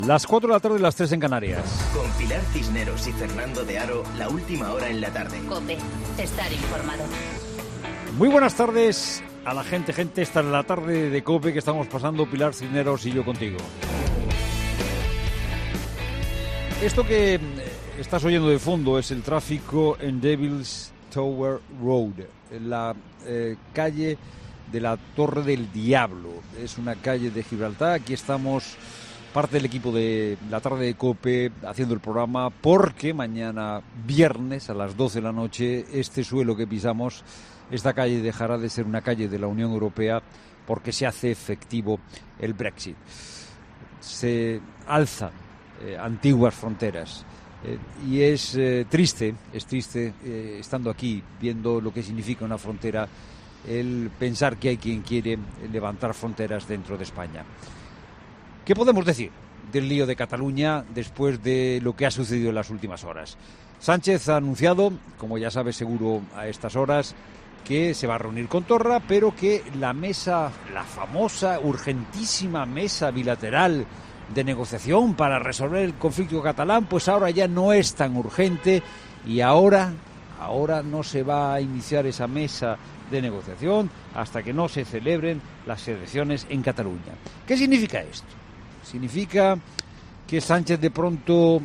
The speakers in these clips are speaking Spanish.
Las 4 de la tarde, las 3 en Canarias. Con Pilar Cisneros y Fernando de Aro, la última hora en la tarde. COPE, estar informado. Muy buenas tardes a la gente. Esta es la tarde de COPE que estamos pasando Pilar Cisneros y yo contigo. Esto que estás oyendo de fondo es el tráfico en Devil's Tower Road, la calle de la Torre del Diablo. Es una calle de Gibraltar. Aquí estamos parte del equipo de la tarde de COPE haciendo el programa porque mañana viernes a las 12 de la noche este suelo que pisamos, esta calle dejará de ser una calle de la Unión Europea porque se hace efectivo el Brexit. Se alzan antiguas fronteras y es triste estando aquí viendo lo que significa una frontera el pensar que hay quien quiere levantar fronteras dentro de España. ¿Qué podemos decir del lío de Cataluña después de lo que ha sucedido en las últimas horas? Sánchez ha anunciado, como ya sabes seguro a estas horas, que se va a reunir con Torra, pero que la mesa, la famosa, urgentísima mesa bilateral de negociación para resolver el conflicto catalán, pues ahora ya no es tan urgente y ahora no se va a iniciar esa mesa de negociación hasta que no se celebren las elecciones en Cataluña. ¿Qué significa esto? ¿Significa que Sánchez de pronto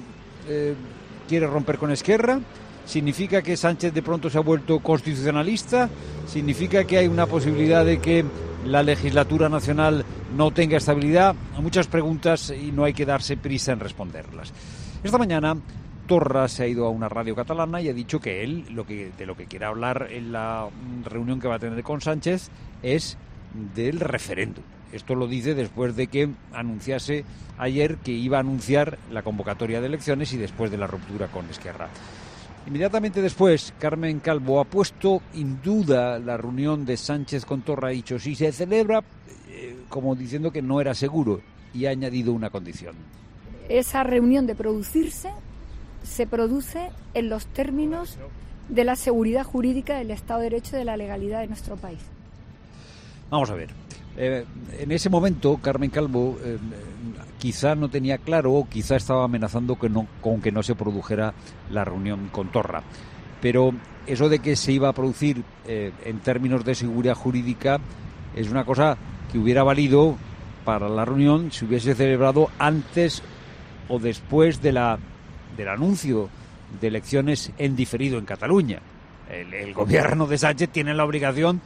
quiere romper con Esquerra? ¿Significa que Sánchez de pronto se ha vuelto constitucionalista? ¿Significa que hay una posibilidad de que la legislatura nacional no tenga estabilidad? Muchas preguntas y no hay que darse prisa en responderlas. Esta mañana Torra se ha ido a una radio catalana y ha dicho que él de lo que quiere hablar en la reunión que va a tener con Sánchez es del referéndum. Esto lo dice después de que anunciase ayer que iba a anunciar la convocatoria de elecciones y después de la ruptura con Esquerra. Inmediatamente después, Carmen Calvo ha puesto en duda la reunión de Sánchez con Torra. Ha dicho si se celebra, como diciendo que no era seguro, y ha añadido una condición. Esa reunión de producirse se produce en los términos de la seguridad jurídica del Estado de Derecho y de la legalidad de nuestro país. Vamos a ver. En ese momento, Carmen Calvo quizá no tenía claro o quizá estaba amenazando con que no se produjera la reunión con Torra. Pero eso de que se iba a producir en términos de seguridad jurídica es una cosa que hubiera valido para la reunión si hubiese celebrado antes o después del anuncio de elecciones en diferido en Cataluña. El gobierno de Sánchez tiene la obligación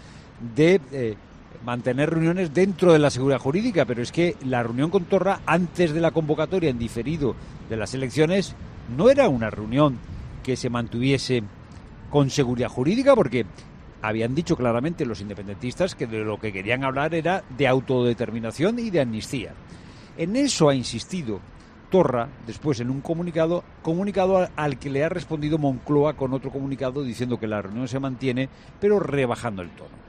de mantener reuniones dentro de la seguridad jurídica, pero es que la reunión con Torra antes de la convocatoria en diferido de las elecciones no era una reunión que se mantuviese con seguridad jurídica, porque habían dicho claramente los independentistas que de lo que querían hablar era de autodeterminación y de amnistía. En eso ha insistido Torra después en un comunicado al que le ha respondido Moncloa con otro comunicado diciendo que la reunión se mantiene, pero rebajando el tono.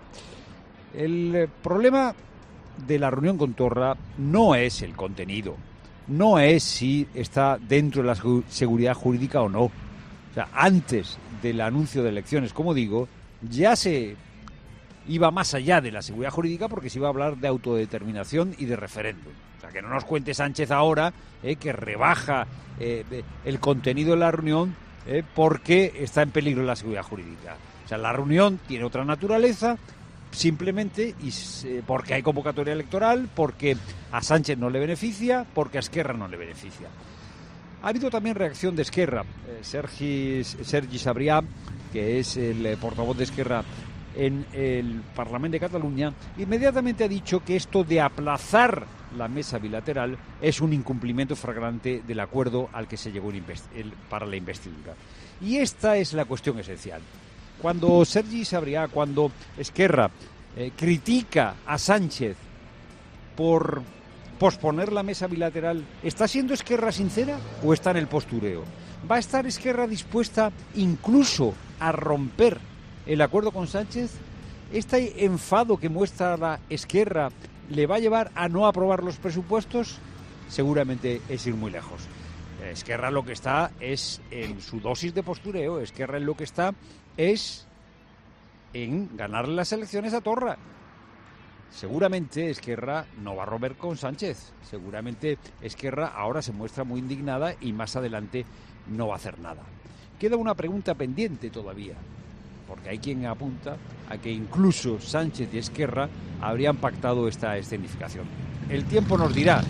El problema de la reunión con Torra no es el contenido, no es si está dentro de la seguridad jurídica o no. O sea, antes del anuncio de elecciones, como digo, ya se iba más allá de la seguridad jurídica porque se iba a hablar de autodeterminación y de referéndum. O sea, que no nos cuente Sánchez ahora que rebaja el contenido de la reunión porque está en peligro la seguridad jurídica. O sea, la reunión tiene otra naturaleza, simplemente porque hay convocatoria electoral, porque a Sánchez no le beneficia, porque a Esquerra no le beneficia. Ha habido también reacción de Esquerra. Sergi Sabrià, que es el portavoz de Esquerra en el Parlamento de Cataluña, inmediatamente ha dicho que esto de aplazar la mesa bilateral es un incumplimiento flagrante del acuerdo al que se llegó para la investidura. Y esta es la cuestión esencial. Cuando Sergi Sabrià, cuando Esquerra critica a Sánchez por posponer la mesa bilateral, ¿está siendo Esquerra sincera o está en el postureo? ¿Va a estar Esquerra dispuesta incluso a romper el acuerdo con Sánchez? ¿Este enfado que muestra la Esquerra le va a llevar a no aprobar los presupuestos? Seguramente es ir muy lejos. Esquerra lo que está es en su dosis de postureo. Esquerra en lo que está es en ganarle las elecciones a Torra. Seguramente Esquerra no va a romper con Sánchez. Seguramente Esquerra ahora se muestra muy indignada y más adelante no va a hacer nada. Queda una pregunta pendiente todavía, porque hay quien apunta a que incluso Sánchez y Esquerra habrían pactado esta escenificación. El tiempo nos dirá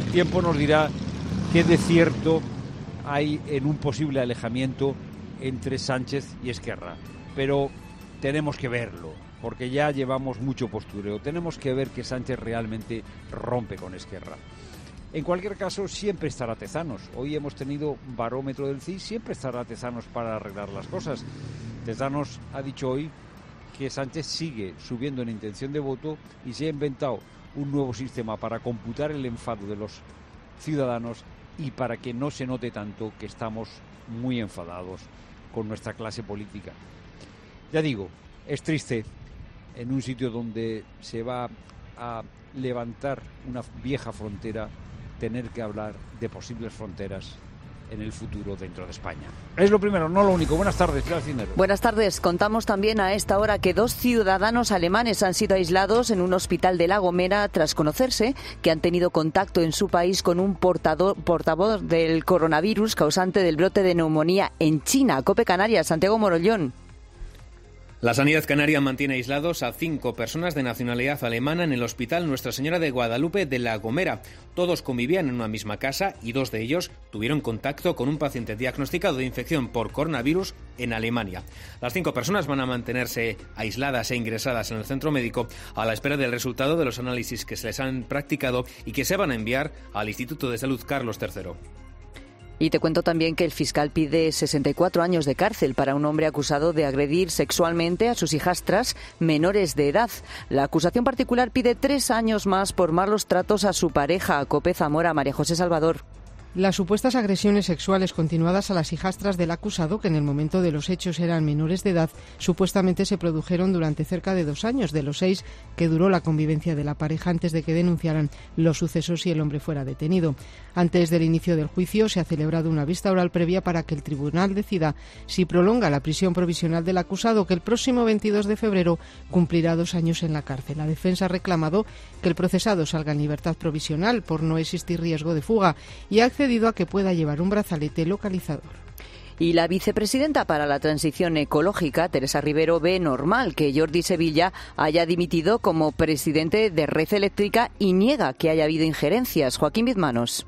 qué de cierto hay en un posible alejamiento entre Sánchez y Esquerra. Pero tenemos que verlo, porque ya llevamos mucho postureo. Tenemos que ver que Sánchez realmente rompe con Esquerra. En cualquier caso, siempre estará Tezanos. Hoy hemos tenido barómetro del CIS, siempre estará Tezanos para arreglar las cosas. Tezanos ha dicho hoy que Sánchez sigue subiendo en intención de voto y se ha inventado un nuevo sistema para computar el enfado de los ciudadanos y para que no se note tanto que estamos muy enfadados con nuestra clase política. Ya digo, es triste en un sitio donde se va a levantar una vieja frontera tener que hablar de posibles fronteras en el futuro dentro de España. Es lo primero, no lo único. Buenas tardes, Pilar Cisneros. Buenas tardes. Contamos también a esta hora que 2 ciudadanos alemanes han sido aislados en un hospital de La Gomera tras conocerse que han tenido contacto en su país con un portavoz del coronavirus causante del brote de neumonía en China. COPE Canarias, Santiago Morollón. La Sanidad Canaria mantiene aislados a 5 personas de nacionalidad alemana en el Hospital Nuestra Señora de Guadalupe de La Gomera. Todos convivían en una misma casa y 2 de ellos tuvieron contacto con un paciente diagnosticado de infección por coronavirus en Alemania. Las 5 personas van a mantenerse aisladas e ingresadas en el centro médico a la espera del resultado de los análisis que se les han practicado y que se van a enviar al Instituto de Salud Carlos III. Y te cuento también que el fiscal pide 64 años de cárcel para un hombre acusado de agredir sexualmente a sus hijastras menores de edad. La acusación particular pide 3 años más por malos tratos a su pareja, COPE Zamora. María José Salvador. Las supuestas agresiones sexuales continuadas a las hijastras del acusado, que en el momento de los hechos eran menores de edad, supuestamente se produjeron durante cerca de 2 años, de los 6 que duró la convivencia de la pareja antes de que denunciaran los sucesos y el hombre fuera detenido. Antes del inicio del juicio se ha celebrado una vista oral previa para que el tribunal decida si prolonga la prisión provisional del acusado, que el próximo 22 de febrero cumplirá 2 años en la cárcel. La defensa ha reclamado que el procesado salga en libertad provisional por no existir riesgo de fuga y ha accedido a que pueda llevar un brazalete localizador. Y la vicepresidenta para la transición ecológica, Teresa Rivero, ve normal que Jordi Sevilla haya dimitido como presidente de Red Eléctrica y niega que haya habido injerencias. Joaquín Bizmanos.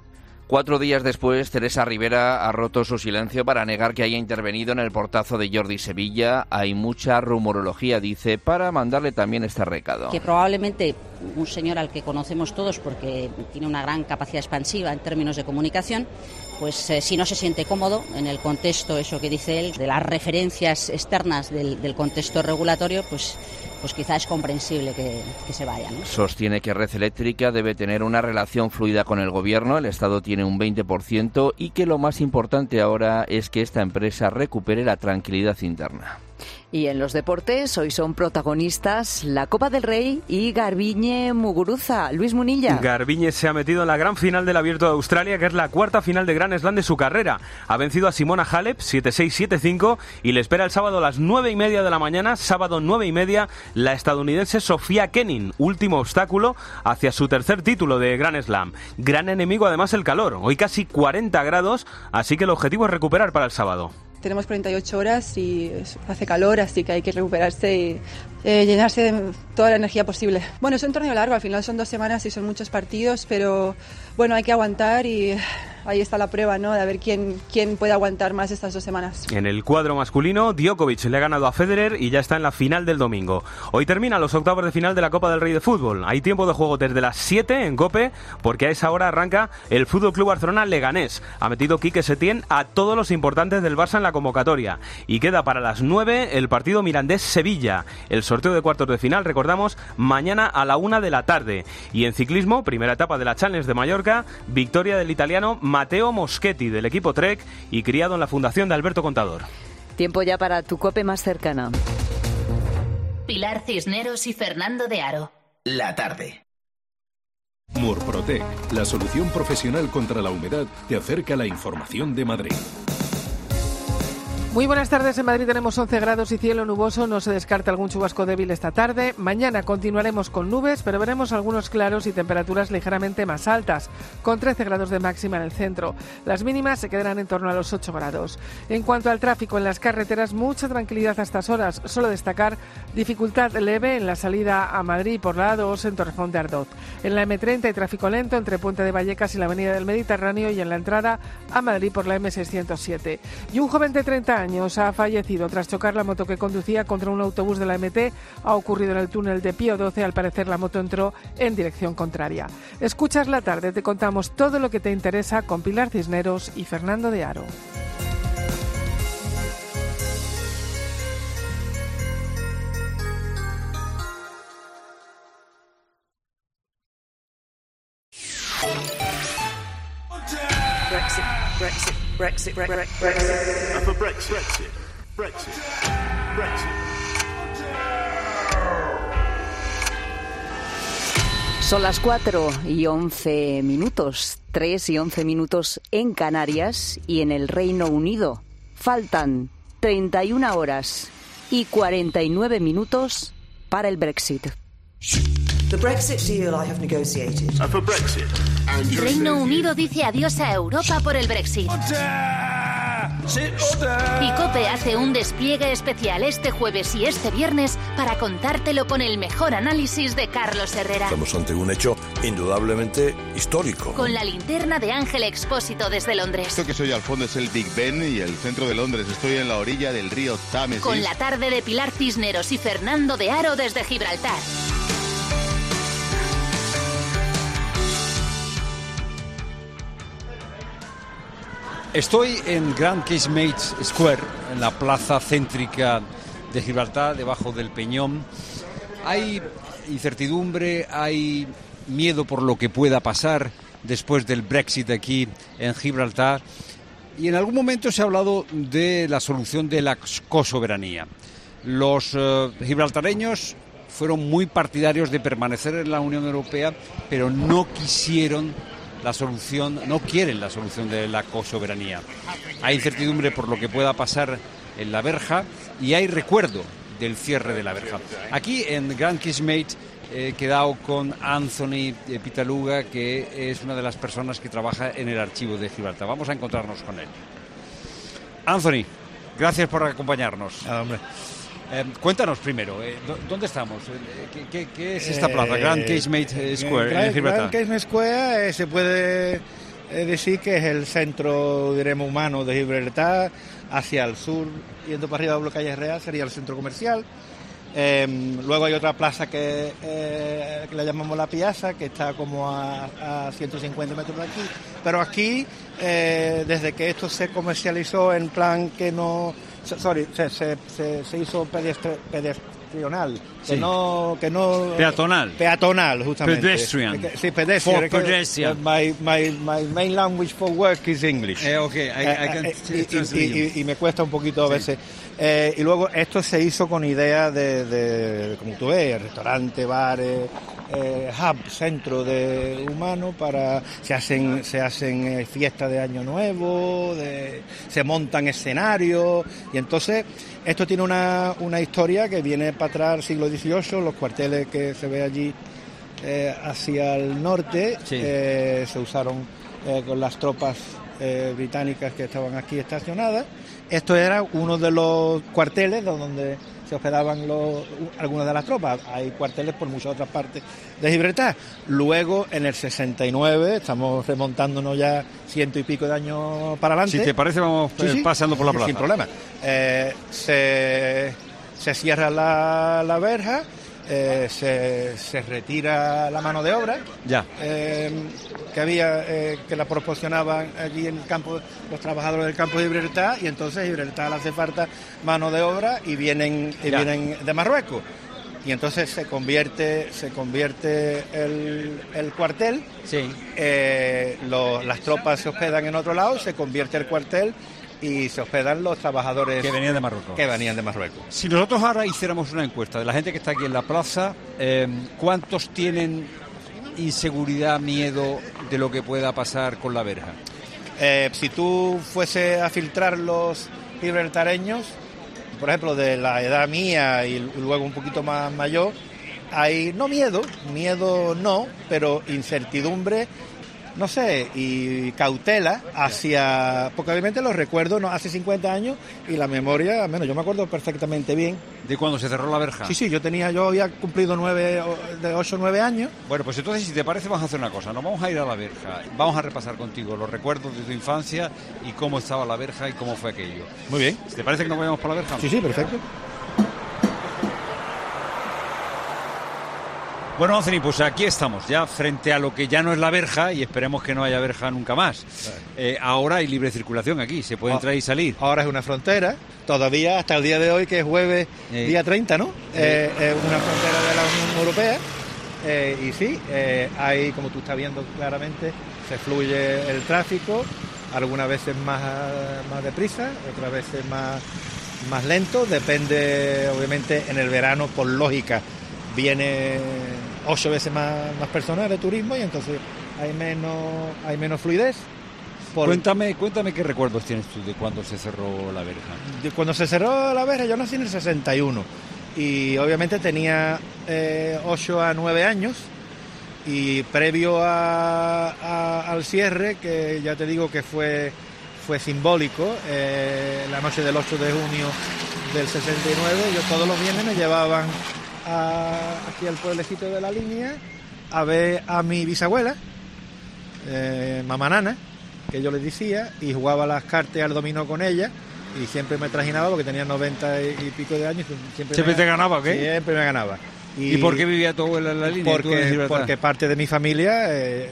4 días después, Teresa Rivera ha roto su silencio para negar que haya intervenido en el portazo de Jordi Sevilla. Hay mucha rumorología, dice, para mandarle también este recado. Que probablemente un señor al que conocemos todos porque tiene una gran capacidad expansiva en términos de comunicación, pues si no se siente cómodo en el contexto, eso que dice él, de las referencias externas del contexto regulatorio, pues quizá es comprensible que se vaya, ¿no? Sostiene que Red Eléctrica debe tener una relación fluida con el Gobierno, el Estado tiene un 20% y que lo más importante ahora es que esta empresa recupere la tranquilidad interna. Y en los deportes, hoy son protagonistas la Copa del Rey y Garbiñe Muguruza. Luis Munilla. Garbiñe se ha metido en la gran final del Abierto de Australia, que es la 4ª final de Grand Slam de su carrera. Ha vencido a Simona Halep 7-6, 7-5 y le espera el sábado a las 9:30 de la mañana, sábado 9:30, la estadounidense Sofía Kenin, último obstáculo hacia su 3er título de Grand Slam. Gran enemigo además el calor, hoy casi 40 grados, así que el objetivo es recuperar para el sábado. Tenemos 48 horas y hace calor, así que hay que recuperarse y llenarse de toda la energía posible. Bueno, es un torneo largo, al final son 2 semanas y son muchos partidos, pero bueno, hay que aguantar y ahí está la prueba, ¿no? De a ver quién puede aguantar más estas 2 semanas. En el cuadro masculino, Djokovic le ha ganado a Federer y ya está en la final del domingo. Hoy terminan los octavos de final de la Copa del Rey de Fútbol. Hay tiempo de juego desde las 7 en COPE, porque a esa hora arranca el Fútbol Club Barcelona Leganés. Ha metido Quique Setién a todos los importantes del Barça en la convocatoria. Y queda para las 9 el partido Mirandés-Sevilla. El sorteo de cuartos de final, recordamos, mañana a la 1 de la tarde. Y en ciclismo, primera etapa de la Challenge de Mallorca, victoria del italiano Matteo Moschetti del equipo Trek y criado en la fundación de Alberto Contador. Tiempo ya para tu COPE más cercana. Pilar Cisneros y Fernando de Aro. La tarde. Murprotec, la solución profesional contra la humedad, te acerca la información de Madrid. Muy buenas tardes. En Madrid tenemos 11 grados y cielo nuboso. No se descarta algún chubasco débil esta tarde. Mañana continuaremos con nubes, pero veremos algunos claros y temperaturas ligeramente más altas, con 13 grados de máxima en el centro. Las mínimas se quedarán en torno a los 8 grados. En cuanto al tráfico en las carreteras, mucha tranquilidad a estas horas. Solo destacar dificultad leve en la salida a Madrid por la A2 en Torrejón de Ardoz. En la M30 hay tráfico lento entre Puente de Vallecas y la Avenida del Mediterráneo, y en la entrada a Madrid por la M607. Y un joven de 30 años ha fallecido tras chocar la moto que conducía contra un autobús de la MT. Ha ocurrido en el túnel de Pío XII. Al parecer la moto entró en dirección contraria. Escuchas la tarde, te contamos todo lo que te interesa con Pilar Cisneros y Fernando de Aro. Brexit. Son las 4:11, 3:11 en Canarias y en el Reino Unido. Faltan 31 horas y 49 minutos para el Brexit. The Brexit deal I have negotiated. For Brexit. Reino Unido dice adiós a Europa por el Brexit. Y COPE hace un despliegue especial este jueves y este viernes para contártelo con el mejor análisis de Carlos Herrera. Estamos ante un hecho indudablemente histórico. Con la linterna de Ángel Expósito desde Londres. Esto que soy al fondo es el Big Ben y el centro de Londres. Estoy en la orilla del río Támesis. Con la tarde de Pilar Cisneros y Fernando de Aro desde Gibraltar. Estoy en Grand Casemate Square, en la plaza céntrica de Gibraltar, debajo del Peñón. Hay incertidumbre, hay miedo por lo que pueda pasar después del Brexit aquí en Gibraltar. Y en algún momento se ha hablado de la solución de la cosoberanía. Los gibraltareños fueron muy partidarios de permanecer en la Unión Europea, pero no quieren la solución de la cosoberanía. Hay incertidumbre por lo que pueda pasar en la verja y hay recuerdo del cierre de la verja. Aquí en Grand Casemate he quedado con Anthony Pitaluga, que es una de las personas que trabaja en el archivo de Gibraltar. Vamos a encontrarnos con él. Anthony, gracias por acompañarnos. Hombre. Cuéntanos primero, ¿dónde estamos? ¿Qué es esta plaza? Grand Casemate Square en Gibraltar. Grand Casemate Square se puede decir que es el centro, diremos, humano de Gibraltar. Hacia el sur, yendo para arriba de Calle Real, sería el centro comercial. Luego hay otra plaza que la llamamos La Piazza, que está como a 150 metros de aquí. Pero aquí, desde que esto se comercializó en plan que no... se hizo pedestrianal, sí. que no peatonal, justamente. Pedestrian. Sí, pedestrian. For pedestrian. My main language for work is English. Y me cuesta un poquito a veces. Y luego esto se hizo con idea de como tú ves, restaurante, bares, hub, centro de humano para se hacen fiestas de Año Nuevo, se montan escenarios, y entonces esto tiene una historia que viene para atrás, siglo XVIII, los cuarteles que se ve allí hacia el norte, sí. Se usaron con las tropas británicas que estaban aquí estacionadas. Esto era uno de los cuarteles donde se hospedaban algunas de las tropas. Hay cuarteles por muchas otras partes de Gibraltar. Luego, en el 69, estamos remontándonos ya 100 y pico de años para adelante. Si te parece, vamos pasando por la plaza. Sin problema. Se cierra la verja, se retira la mano de obra. Ya. Que había, que la proporcionaban allí en el campo, los trabajadores del campo de Gibraltar, y entonces Gibraltar le hace falta mano de obra y vienen de Marruecos. Y entonces se convierte el cuartel, sí. Las tropas se hospedan en otro lado, se convierte el cuartel y se hospedan los trabajadores que venían de Marruecos. Si nosotros ahora hiciéramos una encuesta de la gente que está aquí en la plaza, ¿cuántos tienen inseguridad, miedo de lo que pueda pasar con la verja? Si tú fuese a filtrar los gibraltareños, por ejemplo, de la edad mía y luego un poquito más mayor, hay no miedo no, pero incertidumbre, no sé, y cautela hacia, porque obviamente los recuerdo hace 50 años y la memoria, al menos yo me acuerdo perfectamente bien. ¿De cuando se cerró la verja? Sí, yo había cumplido 8 o 9 años. Bueno, pues entonces, si te parece, vamos a hacer una cosa, nos vamos a ir a la verja, vamos a repasar contigo los recuerdos de tu infancia y cómo estaba la verja y cómo fue aquello. Muy bien. ¿Te parece que nos vayamos por la verja? Sí, perfecto. Bueno, Anthony, pues aquí estamos, ya frente a lo que ya no es la verja y esperemos que no haya verja nunca más. Ahora hay libre circulación aquí, se puede entrar y salir. Ahora es una frontera, todavía hasta el día de hoy, que es jueves, día 30, ¿no? Es una frontera de la Unión Europea y sí, hay, como tú estás viendo claramente, se fluye el tráfico, algunas veces más deprisa, otras veces más lento, depende, obviamente, en el verano, por lógica, viene 8 veces más personas de turismo y entonces hay menos fluidez. Cuéntame qué recuerdos tienes tú de cuando se cerró la verja. De cuando se cerró la verja, yo nací en el 61 y obviamente tenía 8 a 9 años y previo al cierre, que ya te digo que fue simbólico, la noche del 8 de junio del 69, yo todos los viernes me llevaban aquí al pueblecito de la Línea a ver a mi bisabuela, mamá Nana, que yo le decía, y jugaba las cartas al dominó con ella y siempre me trajinaba porque tenía 90 y pico de años. ¿Siempre te ganaba o qué? Siempre me ganaba. ¿Y por qué vivía tu abuela en la Línea? Porque parte de mi familia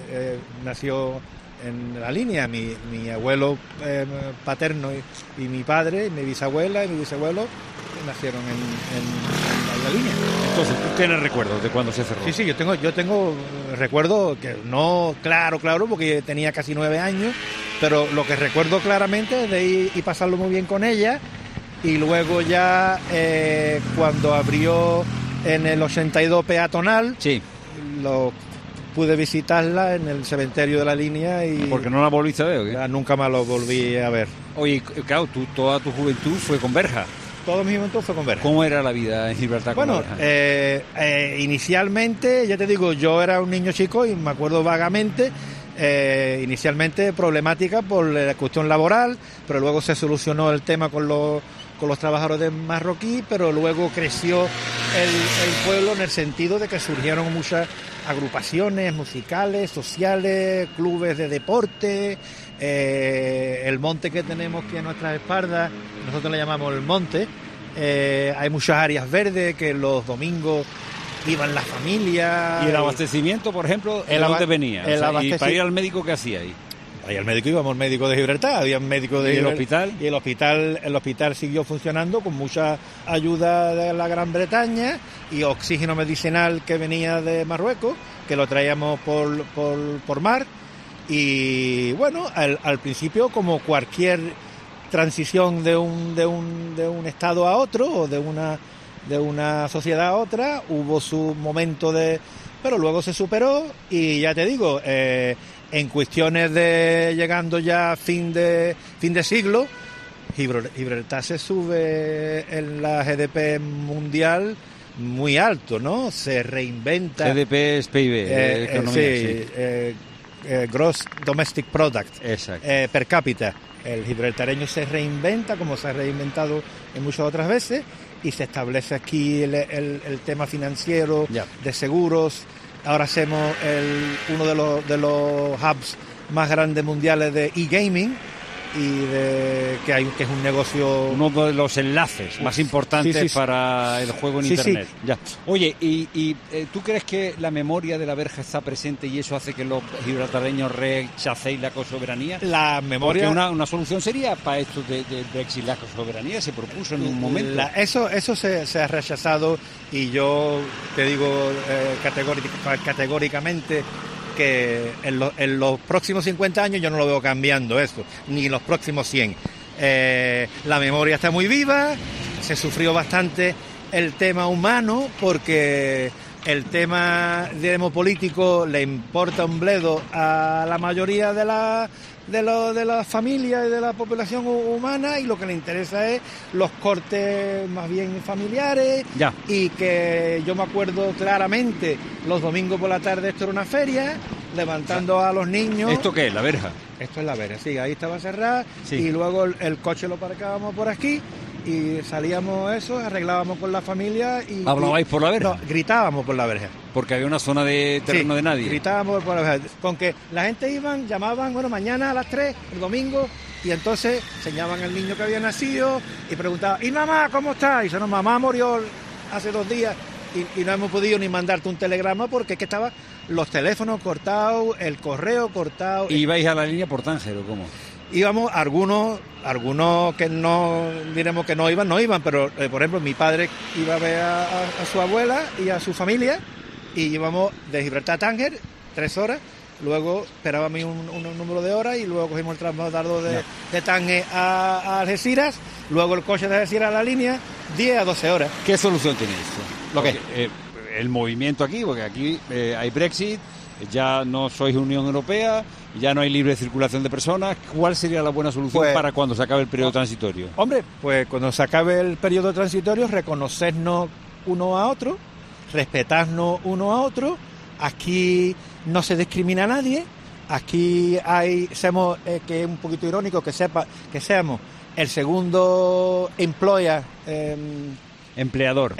nació en la Línea. Mi abuelo paterno y mi padre, y mi bisabuela y mi bisabuelo nacieron en la Línea. Entonces, ¿tú tienes recuerdos de cuando se cerró? Sí, yo tengo recuerdos que no claro, porque tenía casi 9 años, pero lo que recuerdo claramente es de ir y pasarlo muy bien con ella, y luego ya cuando abrió en el 82 peatonal, sí, pude visitarla en el cementerio de la Línea y... ¿Porque no la volviste a ver o qué? Nunca más lo volví a ver. Oye, claro, toda tu juventud fue con verja. Todo mi juventud fue con verja. ¿Cómo era la vida en Gibraltar con verja? Bueno, inicialmente, ya te digo, yo era un niño chico y me acuerdo vagamente, inicialmente problemática por la cuestión laboral, pero luego se solucionó el tema con los trabajadores marroquí, pero luego creció el pueblo en el sentido de que surgieron muchas agrupaciones musicales, sociales, clubes de deporte, el monte que tenemos aquí a nuestras espaldas, nosotros le llamamos el monte, hay muchas áreas verdes que los domingos iban las familias. ¿Y el abastecimiento, por ejemplo, de dónde venía? ¿Y para ir al médico qué hacía ahí? Ahí al médico íbamos médicos de Gibraltar, había médicos de Gibraltar. ¿Y el hospital? El hospital siguió funcionando con mucha ayuda de la Gran Bretaña y oxígeno medicinal que venía de Marruecos, que lo traíamos por mar. Y bueno, al principio, como cualquier transición de un estado a otro o de una sociedad a otra, hubo su momento pero luego se superó y ya te digo, en cuestiones de llegando ya a fin de siglo, Gibraltar se sube en la GDP mundial muy alto, ¿no? Se reinventa. GDP es PIB, economía, Gross Domestic Product. Exacto. Per cápita. El gibraltareño se reinventa como se ha reinventado en muchas otras veces y se establece aquí el tema financiero, de seguros. Ahora hacemos uno de los hubs más grandes mundiales de e-gaming y que es un negocio, uno de los enlaces más importantes para el juego en internet. Ya. Oye, ¿y tú crees que la memoria de la verja está presente y eso hace que los gibraltareños rechacéis la cosoberanía? La memoria. Porque una solución sería para esto de Brexit, la cosoberanía se propuso en un momento. Eso se ha rechazado y yo te digo categóricamente que en los próximos 50 años yo no lo veo cambiando eso, ni en los próximos 100. La memoria está muy viva, se sufrió bastante el tema humano porque el tema demopolítico le importa un bledo a la mayoría de la de la familia y de la población humana, y lo que le interesa es los cortes más bien familiares. Ya. Y que yo me acuerdo claramente, los domingos por la tarde esto era una feria, levantando a los niños. ¿Esto qué es? ¿La verja? Esto es la verja, sí, ahí estaba cerrada, sí. Y luego el coche lo parcábamos por aquí y salíamos arreglábamos con la familia y... ¿Hablabais por la verja? No, gritábamos por la verja. Porque había una zona de terreno de nadie. Gritábamos por la verja. Con que la gente llamaban, mañana a las 3, el domingo, y entonces enseñaban al niño que había nacido y preguntaban, ¿y mamá cómo está? Y dice, no, mamá murió hace 2 días y no hemos podido ni mandarte un telegrama porque es que estaban los teléfonos cortados, el correo cortado. ¿Y ibais a la línea por Tánger o cómo? Íbamos, algunos que no, diremos que no iban, pero por ejemplo mi padre iba a ver a su abuela y a su familia y íbamos de Gibraltar a Tánger 3 horas, luego esperábamos un número de horas y luego cogimos el transbordo de Tánger a Algeciras, luego el coche de Algeciras a la línea, 10 a 12 horas. ¿Qué solución tiene esto? El movimiento aquí, porque aquí hay Brexit, ya no sois Unión Europea, ya no hay libre circulación de personas. ¿Cuál sería la buena solución para cuando se acabe el periodo transitorio? Hombre, pues cuando se acabe el periodo transitorio, reconocernos uno a otro, respetarnos uno a otro. Aquí no se discrimina a nadie. Aquí seamos, que es un poquito irónico que seamos el segundo empleador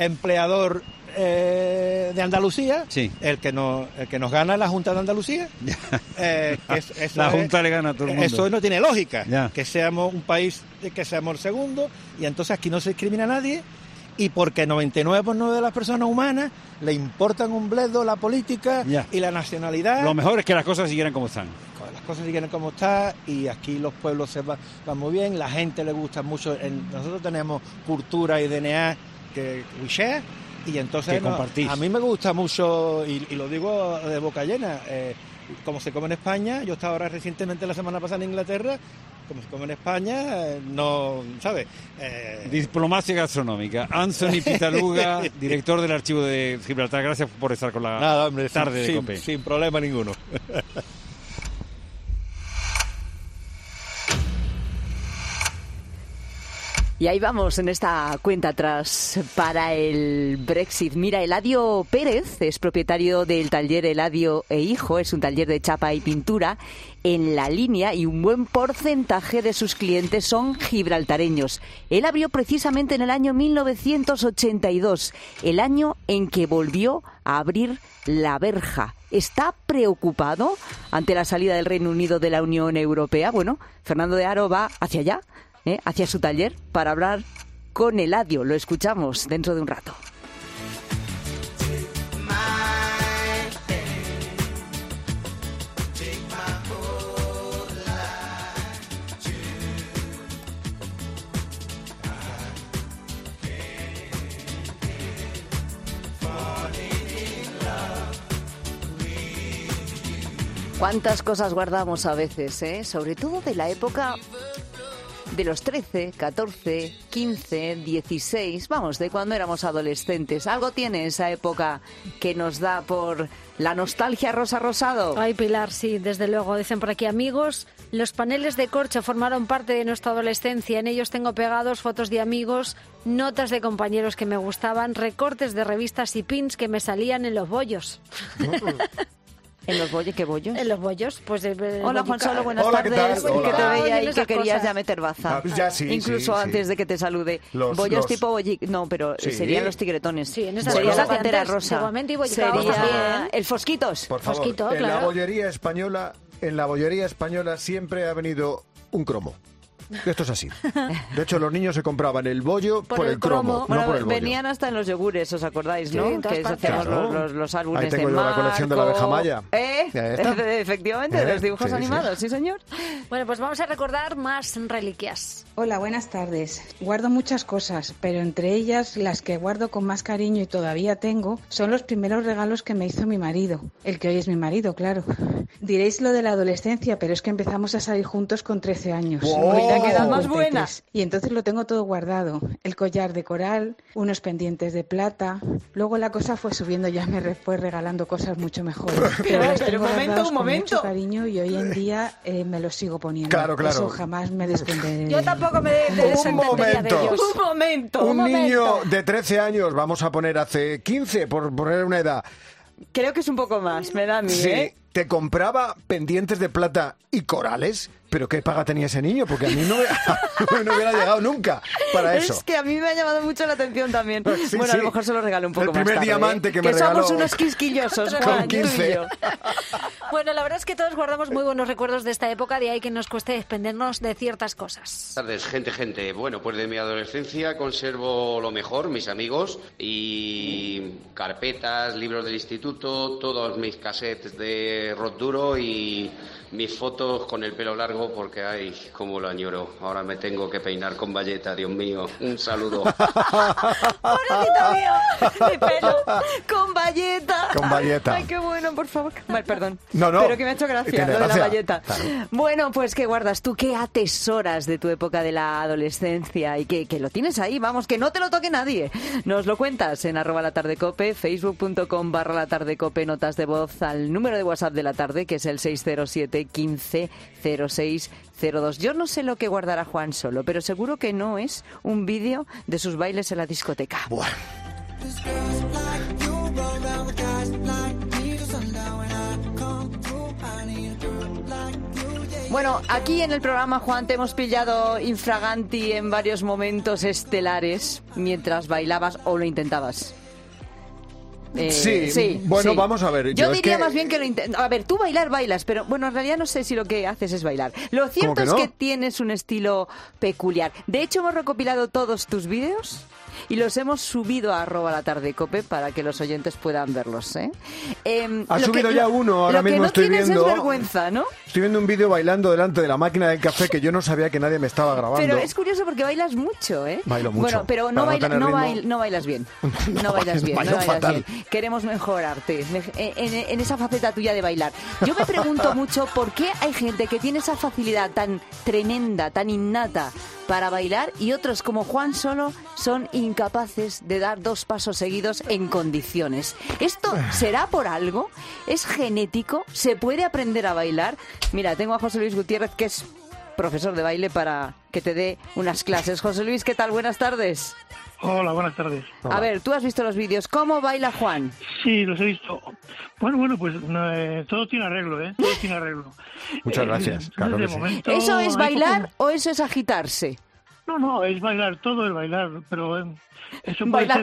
de Andalucía, sí. el que nos gana la Junta de Andalucía. La Junta le gana a todo el mundo. Eso no tiene lógica, ya. Que seamos un país, que seamos el segundo, y entonces aquí no se discrimina a nadie, y porque 99% de las personas humanas le importan un bledo la política y la nacionalidad. Lo mejor es que las cosas siguieran como están. Las cosas siguen como están, y aquí los pueblos se van muy bien, la gente le gusta mucho. Nosotros tenemos cultura y DNA que we share. Y entonces a mí me gusta mucho, y lo digo de boca llena, como se come en España. Yo estaba ahora recientemente la semana pasada en Inglaterra, como se come en España, no, ¿sabes? Diplomacia gastronómica. Anthony Pitaluga, director del Archivo de Gibraltar, gracias por estar con la tarde de COPE. Sin problema ninguno. Y ahí vamos en esta cuenta atrás para el Brexit. Mira, Eladio Pérez es propietario del taller Eladio e Hijo, es un taller de chapa y pintura en la línea, y un buen porcentaje de sus clientes son gibraltareños. Él abrió precisamente en el año 1982, el año en que volvió a abrir la verja. ¿Está preocupado ante la salida del Reino Unido de la Unión Europea? Bueno, Fernando de Aro va hacia allá, hacia su taller, para hablar con Eladio. Lo escuchamos dentro de un rato. ¿Cuántas cosas guardamos a veces, sobre todo de la época de los 13, 14, 15, 16, vamos, de cuando éramos adolescentes? Algo tiene esa época que nos da por la nostalgia rosa rosado. Ay, Pilar, sí, desde luego. Dicen por aquí, amigos, los paneles de corcho formaron parte de nuestra adolescencia. En ellos tengo pegados fotos de amigos, notas de compañeros que me gustaban, recortes de revistas y pins que me salían en los bollos. ¿En los bollos? ¿Qué bollos? En los bollos, pues... Hola, Juan Solo, buenas tardes. Que te veía y que querías ya meter baza. Incluso antes de que te salude. Bollos tipo bollic... No, pero serían los tigretones. Sí, en esa sería la pantera rosa. Sería el Fosquitos. Por favor, Fosquito, en claro. la bollería española siempre ha venido un cromo. Esto es así. De hecho, los niños se compraban el bollo por el cromo, bueno, no por el bollo. Venían hasta en los yogures, ¿os acordáis, no? Sí, que hacíamos los álbumes ahí tengo de yo la colección de la abeja maya. Efectivamente, de los dibujos animados, sí, señor. Bueno, pues vamos a recordar más reliquias. Hola, buenas tardes. Guardo muchas cosas, pero entre ellas las que guardo con más cariño y todavía tengo son los primeros regalos que me hizo mi marido. El que hoy es mi marido, claro. Diréis lo de la adolescencia, pero es que empezamos a salir juntos con 13 años. ¡Oh! para quedar más buena. Y entonces lo tengo todo guardado. El collar de coral, unos pendientes de plata. Luego la cosa fue subiendo, ya me fue regalando cosas mucho mejores. Pero las tengo guardadas con mucho cariño y hoy en día me los sigo poniendo. Claro. Eso jamás me desprenderé. Yo tampoco me desentendería de ellos. Un niño de 13 años, vamos a poner hace 15, por poner una edad. Creo que es un poco más, me da a mí, Sí, te compraba pendientes de plata y corales. ¿Pero qué paga tenía ese niño? Porque a mí no hubiera llegado nunca para eso. Es que a mí me ha llamado mucho la atención también. Sí, bueno, a lo mejor se lo regalo un poco más tarde. El primer diamante que me regaló. Que somos unos quisquillosos, Juan, con 15. tú y yo. Bueno, la verdad es que todos guardamos muy buenos recuerdos de esta época, de ahí que nos cueste desprendernos de ciertas cosas. Buenas tardes, gente. Bueno, pues de mi adolescencia conservo lo mejor, mis amigos, y carpetas, libros del instituto, todos mis cassettes de rock duro y mis fotos con el pelo largo, porque ay, cómo lo añoro. Ahora me tengo que peinar con bayeta, Dios mío. Un saludo. ¡Pobrecito mío! Mi pelo con bayeta. Con bayeta. Ay, qué bueno, por favor. Vale, perdón. No. Pero que me ha hecho gracia lo de la bayeta. Claro. Bueno, pues ¿qué guardas tú? ¿Qué atesoras de tu época de la adolescencia? Y que lo tienes ahí, vamos, que no te lo toque nadie. Nos lo cuentas en @latardecope, facebook.com/latardecope, notas de voz al número de WhatsApp de la tarde, que es el 607 15 06 02. Yo no sé lo que guardará Juan Solo, pero seguro que no es un vídeo de sus bailes en la discoteca. Buah. Bueno, aquí en el programa, Juan, te hemos pillado infraganti en varios momentos estelares mientras bailabas o lo intentabas. Sí, bueno, vamos a ver. Yo diría más bien que lo intentas. A ver, tú bailas, pero bueno, en realidad no sé si lo que haces es bailar. Lo cierto es que tienes un estilo peculiar. De hecho, hemos recopilado todos tus vídeos y los hemos subido a @latardecope para que los oyentes puedan verlos. Ha subido ya uno, ahora mismo estoy viendo. Es vergüenza, ¿no? Estoy viendo un vídeo bailando delante de la máquina del café que yo no sabía que nadie me estaba grabando. Pero es curioso porque bailas mucho, ¿eh? Bailo mucho. Bueno, pero no bailas bien. No bailas bien. Queremos mejorarte en esa faceta tuya de bailar. Yo me pregunto mucho por qué hay gente que tiene esa facilidad tan tremenda, tan innata para bailar y otros como Juan Solo son incapaces de dar 2 pasos seguidos en condiciones. ¿Esto será por algo? ¿Es genético? ¿Se puede aprender a bailar? Mira, tengo a José Luis Gutiérrez, que es profesor de baile, para que te dé unas clases. José Luis, ¿qué tal? Buenas tardes. Hola, buenas tardes. A ver, tú has visto los vídeos. ¿Cómo baila Juan? Sí, los he visto. Bueno, pues todo tiene arreglo, ¿eh? Todo tiene arreglo. Muchas gracias. Claro que sí. ¿Eso es bailar o eso es agitarse? No, es bailar, todo es bailar, pero eso bailar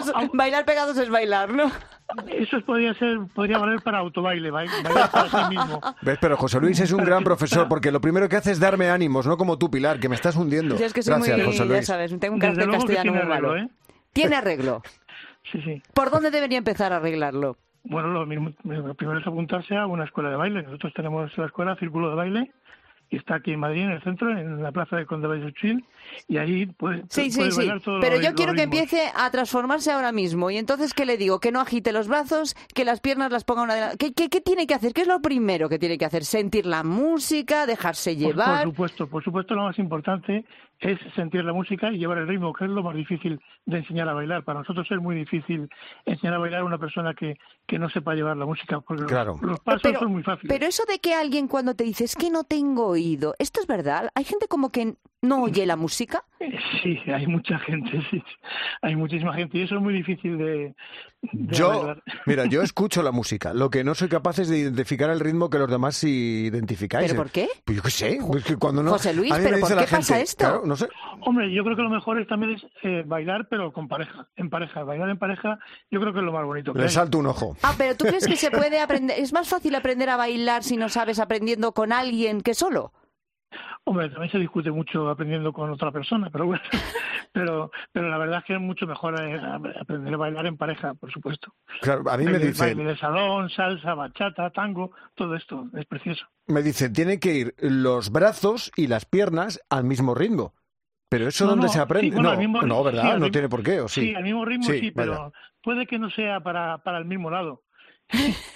pegados es bailar, ¿no? Eso podría valer para autobaile, bailar para sí mismo. ¿Ves? Pero José Luis es un gran profesor, porque lo primero que hace es darme ánimos, no como tú, Pilar, que me estás hundiendo. Yo es que soy Gracias, José Luis. Ya sabes, tengo un carácter castellano muy malo. ¿Tiene arreglo? Sí. ¿Por dónde debería empezar a arreglarlo? Bueno, lo primero es apuntarse a una escuela de baile. Nosotros tenemos la escuela Círculo de Baile, y está aquí en Madrid, en el centro, en la plaza de Conde Baizuchil, y ahí puedes bailar todo. Pero yo quiero que empiece a transformarse ahora mismo. Y entonces, ¿qué le digo? Que no agite los brazos, que las piernas las ponga una de las... ¿Qué tiene que hacer? ¿Qué es lo primero que tiene que hacer? ¿Sentir la música? ¿Dejarse llevar? Por supuesto, lo más importante es sentir la música y llevar el ritmo, que es lo más difícil de enseñar a bailar. Para nosotros es muy difícil enseñar a bailar a una persona que no sepa llevar la música, porque los pasos son muy fáciles. Pero eso de que alguien cuando te dice, es que no tengo oído, ¿esto es verdad? ¿Hay gente como que no oye la música? Sí, hay mucha gente, sí. Hay muchísima gente y eso es muy difícil de bailar. Mira, yo escucho la música. Lo que no soy capaz es de identificar el ritmo que los demás sí identificáis. ¿Pero por qué? Pues yo qué sé. Es que cuando no, José Luis, ¿pero por qué pasa esto? Claro, no sé. Hombre, yo creo que lo mejor también es bailar, pero con pareja, en pareja. Bailar en pareja yo creo que es lo más bonito. Le salto un ojo. Pero ¿tú crees que se puede aprender? ¿Es más fácil aprender a bailar si no sabes aprendiendo con alguien que solo? Hombre, también se discute mucho aprendiendo con otra persona, pero bueno, pero la verdad es que es mucho mejor aprender a bailar en pareja, por supuesto. Claro, a mí me dicen... Baile de salón, salsa, bachata, tango, todo esto es precioso. Me dicen, tienen que ir los brazos y las piernas al mismo ritmo. ¿Pero eso dónde se aprende? Sí, bueno, no, ¿verdad? Sí, no tiene por qué, ¿o sí? Sí, al mismo ritmo sí, pero puede que no sea para el mismo lado.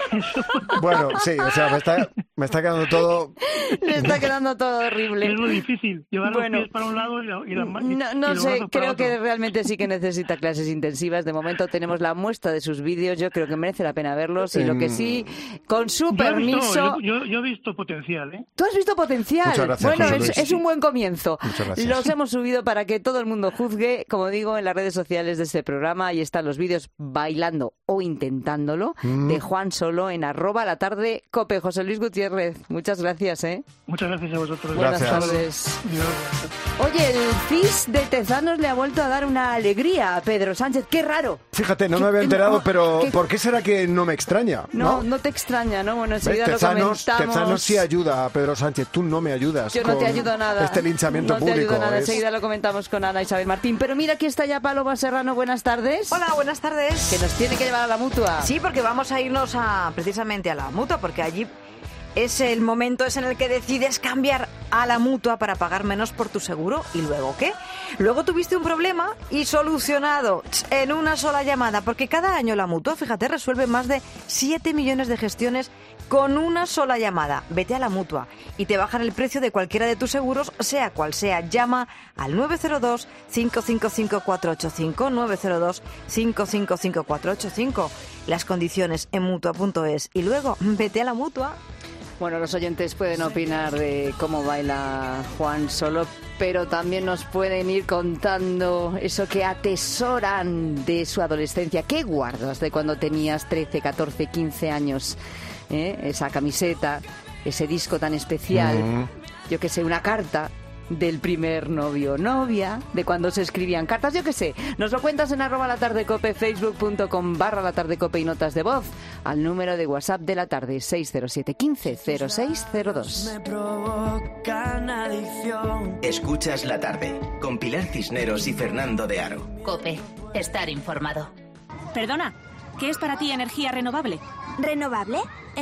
Bueno, sí, o sea, me está quedando todo... Le está quedando todo horrible. Es muy difícil llevar los pies para un lado y las manos. No sé, creo que realmente sí que necesita clases intensivas. De momento tenemos la muestra de sus vídeos, yo creo que merece la pena verlos y lo que sí, con su permiso... Yo he visto potencial, ¿eh? ¿Tú has visto potencial? Muchas gracias, bueno, José Luis. es un buen comienzo. Muchas gracias. Los hemos subido para que todo el mundo juzgue, como digo, en las redes sociales de este programa. Ahí están los vídeos bailando o intentándolo de Juan Solo en @latardecope. José Luis Gutiérrez, muchas gracias, ¿eh? Muchas gracias a vosotros. Buenas tardes. Oye, el FIS de Tezanos le ha vuelto a dar una alegría a Pedro Sánchez. ¡Qué raro! Fíjate, no me había enterado, pero ¿por qué será que no me extraña? No te extraña, ¿no? Bueno, enseguida lo comentamos. Tezanos sí ayuda a Pedro Sánchez, tú no me ayudas. Yo no te ayudo nada. Este linchamiento público. No te ayudo nada, enseguida lo comentamos con Ana Isabel Martín. Pero mira, aquí está ya Paloma Serrano, buenas tardes. Hola, buenas tardes. Que nos tiene que llevar a la Mutua. Sí, porque vamos a irnos precisamente a la Mutua, porque allí es el momento en el que decides cambiar a la Mutua para pagar menos por tu seguro. ¿Y luego qué? Luego tuviste un problema y solucionado en una sola llamada, porque cada año la Mutua, fíjate, resuelve más de 7 millones de gestiones con una sola llamada. Vete a la Mutua y te bajan el precio de cualquiera de tus seguros, sea cual sea. Llama al 902-555-485, 902-555-485. Las condiciones en Mutua.es. Y luego, vete a la Mutua. Bueno, los oyentes pueden opinar de cómo baila Juan Solo, pero también nos pueden ir contando eso que atesoran de su adolescencia. ¿Qué guardas de cuando tenías 13, 14, 15 años? Esa camiseta, ese disco tan especial, yo que sé, una carta del primer novio o novia, de cuando se escribían cartas, yo qué sé. Nos lo cuentas en @latardecope, facebook.com/latardecope y notas de voz al número de WhatsApp de la tarde 607 15 0602. Me provocan adicción. Escuchas La Tarde con Pilar Cisneros y Fernando de Aro. COPE, estar informado. Perdona, ¿qué es para ti energía renovable? ¿Renovable?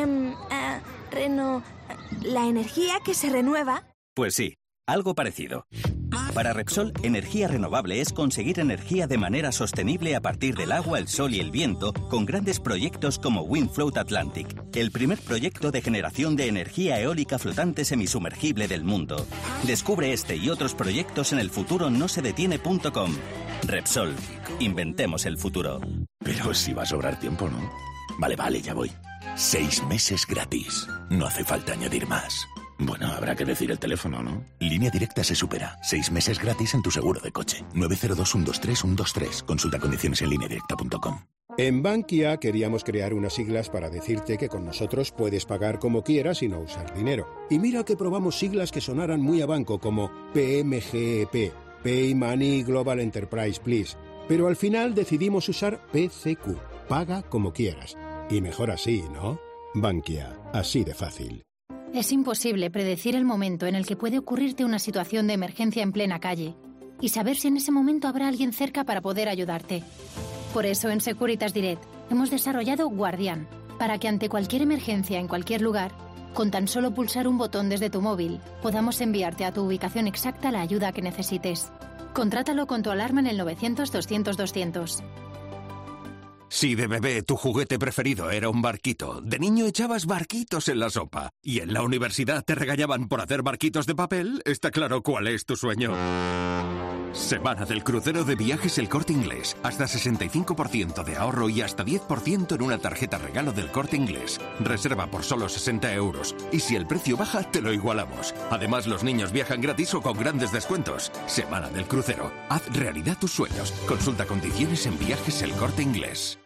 ¿La energía que se renueva? Pues sí, algo parecido. Para Repsol, energía renovable es conseguir energía de manera sostenible a partir del agua, el sol y el viento, con grandes proyectos como Windfloat Atlantic, el primer proyecto de generación de energía eólica flotante semisumergible del mundo. Descubre este y otros proyectos en elfuturonosedetiene.com. Repsol, inventemos el futuro. Pero si va a sobrar tiempo, ¿no? Vale, ya voy. 6 meses gratis. No hace falta añadir más. Bueno, habrá que decir el teléfono, ¿no? Línea Directa se supera. 6 meses gratis en tu seguro de coche. 902-123-123. Consulta condiciones en lineadirecta.com. En Bankia queríamos crear unas siglas para decirte que con nosotros puedes pagar como quieras y no usar dinero. Y mira que probamos siglas que sonaran muy a banco, como PMGEP, Pay Money Global Enterprise Please. Pero al final decidimos usar PCQ, paga como quieras. Y mejor así, ¿no? Bankia, así de fácil. Es imposible predecir el momento en el que puede ocurrirte una situación de emergencia en plena calle y saber si en ese momento habrá alguien cerca para poder ayudarte. Por eso en Securitas Direct hemos desarrollado Guardián, para que ante cualquier emergencia en cualquier lugar, con tan solo pulsar un botón desde tu móvil, podamos enviarte a tu ubicación exacta la ayuda que necesites. Contrátalo con tu alarma en el 900-200-200. Si de bebé tu juguete preferido era un barquito, de niño echabas barquitos en la sopa y en la universidad te regañaban por hacer barquitos de papel, está claro cuál es tu sueño. Semana del crucero de Viajes El Corte Inglés. Hasta 65% de ahorro y hasta 10% en una tarjeta regalo del Corte Inglés. Reserva por solo 60 euros. Y si el precio baja, te lo igualamos. Además, los niños viajan gratis o con grandes descuentos. Semana del crucero. Haz realidad tus sueños. Consulta condiciones en Viajes El Corte Inglés.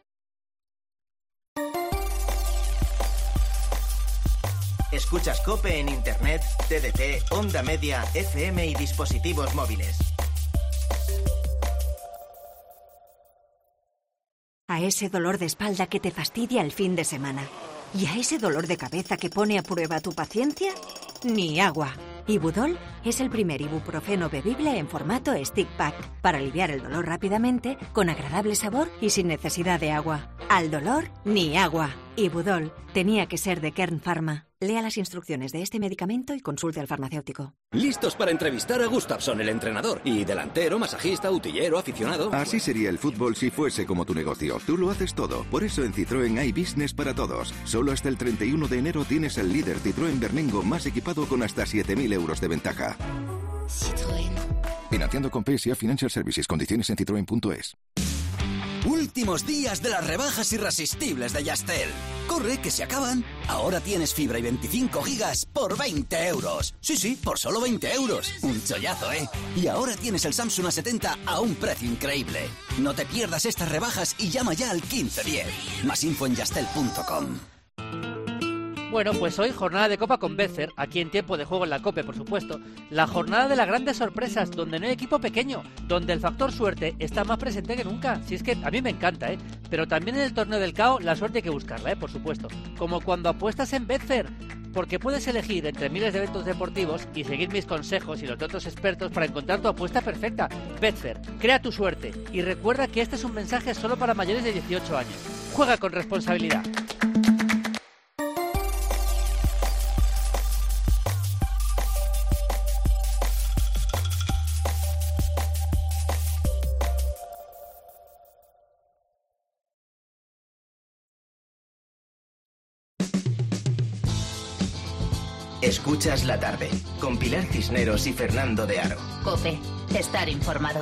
Escuchas COPE en Internet, TDT, Onda Media, FM y dispositivos móviles. A ese dolor de espalda que te fastidia el fin de semana. ¿Y a ese dolor de cabeza que pone a prueba tu paciencia? Ni agua. Ibudol es el primer ibuprofeno bebible en formato stick pack para aliviar el dolor rápidamente, con agradable sabor y sin necesidad de agua. Al dolor, ni agua. Ibudol tenía que ser de Kern Pharma. Lea las instrucciones de este medicamento y consulte al farmacéutico. Listos para entrevistar a Gustafsson, el entrenador. Y delantero, masajista, utillero, aficionado. Así sería el fútbol si fuese como tu negocio. Tú lo haces todo. Por eso en Citroën hay business para todos. Solo hasta el 31 de enero tienes el líder Citroën Berlingo más equipado con hasta 7.000 euros de ventaja. Citroën. Financiando con PSA Financial Services. Condiciones en citroen.es. Últimos días de las rebajas irresistibles de Yastel. Corre, que se acaban. Ahora tienes fibra y 25 gigas por 20 euros. Sí, por solo 20 euros. Un chollazo, ¿eh? Y ahora tienes el Samsung A70 a un precio increíble. No te pierdas estas rebajas y llama ya al 1510. Más info en yastel.com. Bueno, pues hoy jornada de Copa con Betfair, aquí en tiempo de juego en la COPE, por supuesto. La jornada de las grandes sorpresas, donde no hay equipo pequeño, donde el factor suerte está más presente que nunca. Si es que a mí me encanta, ¿eh? Pero también en el torneo del KO la suerte hay que buscarla, por supuesto. Como cuando apuestas en Betfair, porque puedes elegir entre miles de eventos deportivos y seguir mis consejos y los de otros expertos para encontrar tu apuesta perfecta. Betfair, crea tu suerte. Y recuerda que este es un mensaje solo para mayores de 18 años. Juega con responsabilidad. Escuchas la tarde con Pilar Cisneros y Fernando de Aro. COPE, estar informado.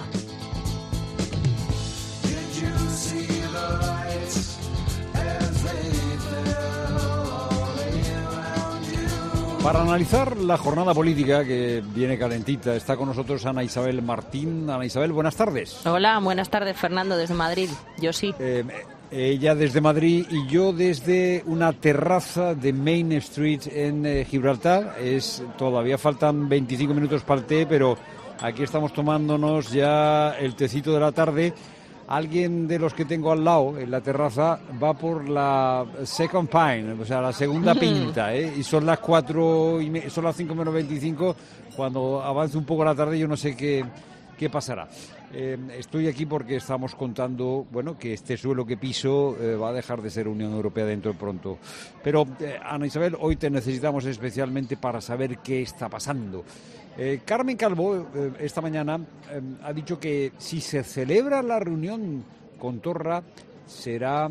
Para analizar la jornada política que viene calentita, está con nosotros Ana Isabel Martín. Ana Isabel, buenas tardes. Hola, buenas tardes, Fernando, desde Madrid. Yo sí. Ella desde Madrid y yo desde una terraza de Main Street en Gibraltar. Todavía faltan 25 minutos para el té, pero aquí estamos tomándonos ya el tecito de la tarde. Alguien de los que tengo al lado en la terraza va por la second pint, o sea, la segunda pinta, y son las 4:30, son las 5 menos 25. Cuando avance un poco la tarde yo no sé qué pasará. Estoy aquí porque estamos contando, que este suelo que piso va a dejar de ser Unión Europea dentro de pronto. Pero, Ana Isabel, hoy te necesitamos especialmente para saber qué está pasando. Carmen Calvo, esta mañana, ha dicho que si se celebra la reunión con Torra, será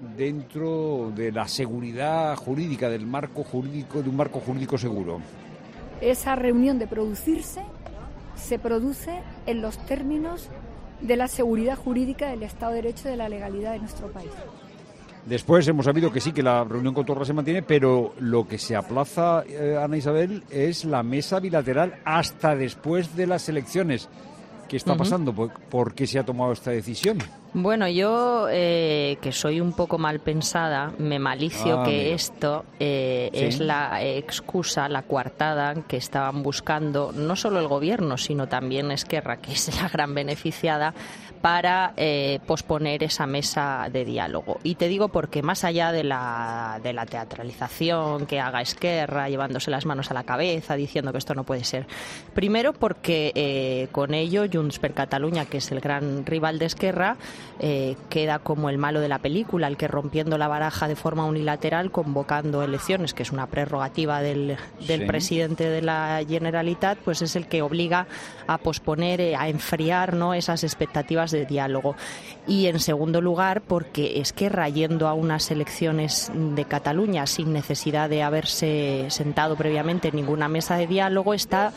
dentro de la seguridad jurídica, de un marco jurídico seguro. Esa reunión de producirse se produce en los términos de la seguridad jurídica del Estado de Derecho y de la legalidad de nuestro país. Después hemos sabido que sí, que la reunión con Torra se mantiene, pero lo que se aplaza, Ana Isabel, es la mesa bilateral hasta después de las elecciones. ¿Qué está pasando? ¿Por qué se ha tomado esta decisión? Bueno, yo, que soy un poco mal pensada, me malicio que esto es la excusa, la coartada que estaban buscando no solo el gobierno, sino también Esquerra, que es la gran beneficiada, para posponer esa mesa de diálogo. Y te digo porque más allá de la teatralización que haga Esquerra, llevándose las manos a la cabeza, diciendo que esto no puede ser. Primero porque con ello Junts per Catalunya, que es el gran rival de Esquerra, queda como el malo de la película, el que rompiendo la baraja de forma unilateral, convocando elecciones, que es una prerrogativa del presidente de la Generalitat, pues es el que obliga a posponer, a enfriar, ¿no?, esas expectativas de diálogo. Y en segundo lugar, porque Esquerra, yendo a unas elecciones de Cataluña sin necesidad de haberse sentado previamente en ninguna mesa de diálogo, está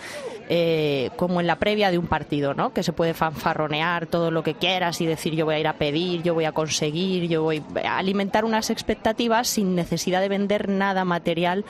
como en la previa de un partido, ¿no?, que se puede fanfarronear todo lo que quieras y decir yo voy a ir a pedir, yo voy a conseguir, yo voy a alimentar unas expectativas sin necesidad de vender nada material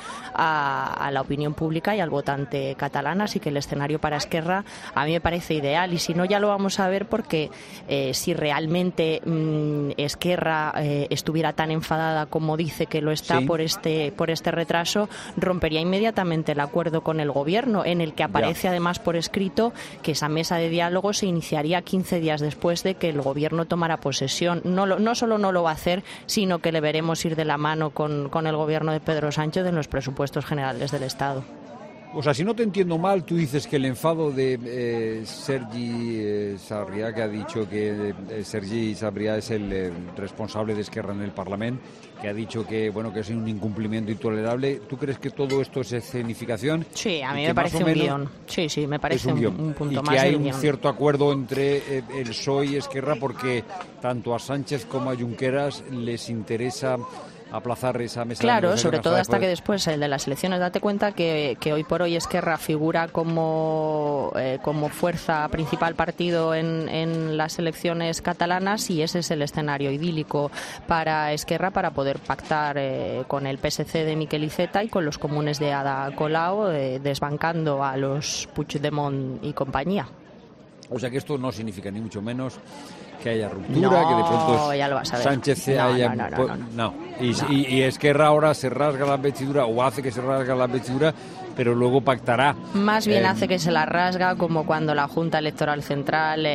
a la opinión pública y al votante catalán. Así que el escenario para Esquerra a mí me parece ideal, y si no ya lo vamos a ver, porque si realmente Esquerra estuviera tan enfadada como dice que lo está por este retraso, rompería inmediatamente el acuerdo con el gobierno, en el que aparece además por escrito que esa mesa de diálogo se iniciaría 15 días después de que el gobierno tomara posesión. No solo no lo va a hacer, sino que le veremos ir de la mano con el gobierno de Pedro Sánchez en los presupuestos generales del Estado. O sea, si no te entiendo mal, tú dices que el enfado de Sergi Sarrià, que ha dicho que Sergi Sarrià es el responsable de Esquerra en el Parlamento, que ha dicho que bueno que es un incumplimiento intolerable. ¿Tú crees que todo esto es escenificación? Sí, a mí me parece un guión. Sí, me parece un punto y más. Y que hay un un cierto acuerdo entre el PSOE y Esquerra porque tanto a Sánchez como a Junqueras les interesa aplazar esa mesa. Claro, sobre todo hasta que después el de las elecciones. Date cuenta que hoy por hoy Esquerra figura como fuerza principal partido en las elecciones catalanas y ese es el escenario idílico para Esquerra para poder pactar con el PSC de Miquel Iceta y con los comunes de Ada Colau, desbancando a los Puigdemont y compañía. O sea que esto no significa ni mucho menos que haya ruptura, que de pronto ya lo vas a ver. Sánchez no. Y Esquerra ahora se rasga la vestidura o hace que se rasga la vestidura, pero luego pactará. Más bien hace que se la rasga, como cuando la Junta Electoral Central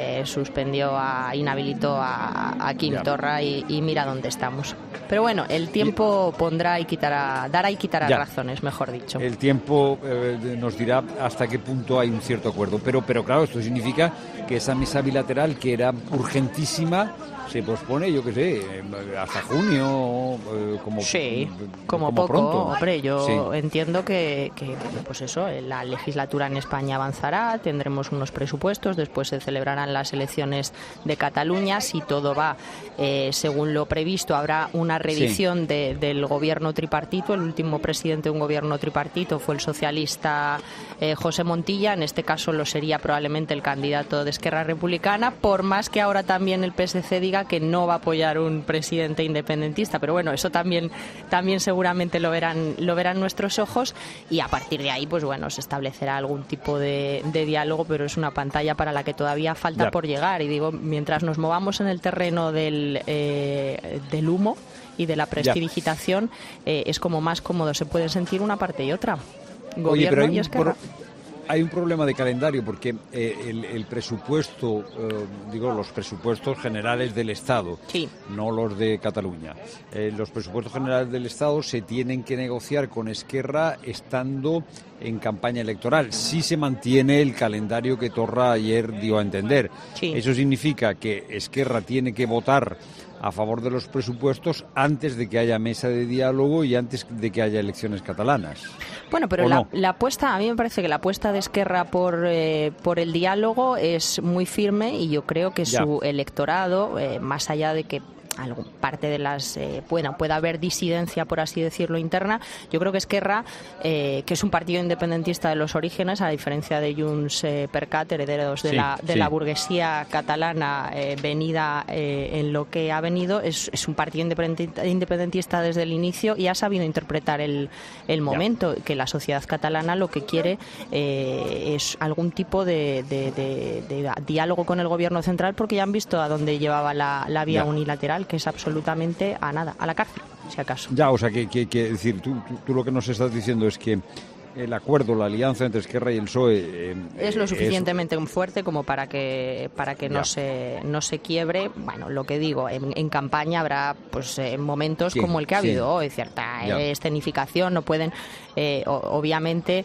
inhabilitó a Quim Torra y mira dónde estamos. Pero bueno, el tiempo dará y quitará razones, mejor dicho. El tiempo nos dirá hasta qué punto hay un cierto acuerdo. Pero claro, esto significa que esa mesa bilateral, que era urgentísima, se pospone, yo qué sé, hasta junio, como poco, pronto. Hombre, yo entiendo que pues eso, la legislatura en España avanzará, tendremos unos presupuestos, después se celebrarán las elecciones de Cataluña, si todo va según lo previsto, habrá una revisión del gobierno tripartito. El último presidente de un gobierno tripartito fue el socialista José Montilla, en este caso lo sería probablemente el candidato de Esquerra Republicana, por más que ahora también el PSC diga que no va a apoyar un presidente independentista, pero bueno, eso también seguramente lo verán nuestros ojos y a partir de ahí pues bueno, se establecerá algún tipo de diálogo, pero es una pantalla para la que todavía falta por llegar y digo, mientras nos movamos en el terreno del humo y de la prestidigitación, es como más cómodo se pueden sentir una parte y otra. Gobierno y Esquerra. Hay un problema de calendario porque el presupuesto, los presupuestos generales del Estado, no los de Cataluña, los presupuestos generales del Estado se tienen que negociar con Esquerra estando en campaña electoral. Si se mantiene el calendario que Torra ayer dio a entender. Eso significa que Esquerra tiene que votar a favor de los presupuestos antes de que haya mesa de diálogo y antes de que haya elecciones catalanas. Bueno, pero la apuesta, a mí me parece que la apuesta de Esquerra por el diálogo es muy firme y yo creo que su electorado, más allá de que parte de las pueda haber disidencia, por así decirlo, interna, yo creo que Esquerra, que es un partido independentista de los orígenes, a diferencia de Junts per Cat, herederos de la burguesía catalana venida en lo que ha venido, es un partido independentista desde el inicio y ha sabido interpretar el momento, que la sociedad catalana lo que quiere es algún tipo de diálogo con el gobierno central, porque ya han visto a dónde llevaba la vía unilateral, que es absolutamente a nada, a la cárcel, si acaso. O sea, que decir, tú lo que nos estás diciendo es que el acuerdo, la alianza entre Esquerra y el PSOE es lo suficientemente fuerte como para que no se quiebre. Bueno, lo que digo, en campaña habrá pues momentos como el que ha habido hoy, cierta escenificación, no pueden obviamente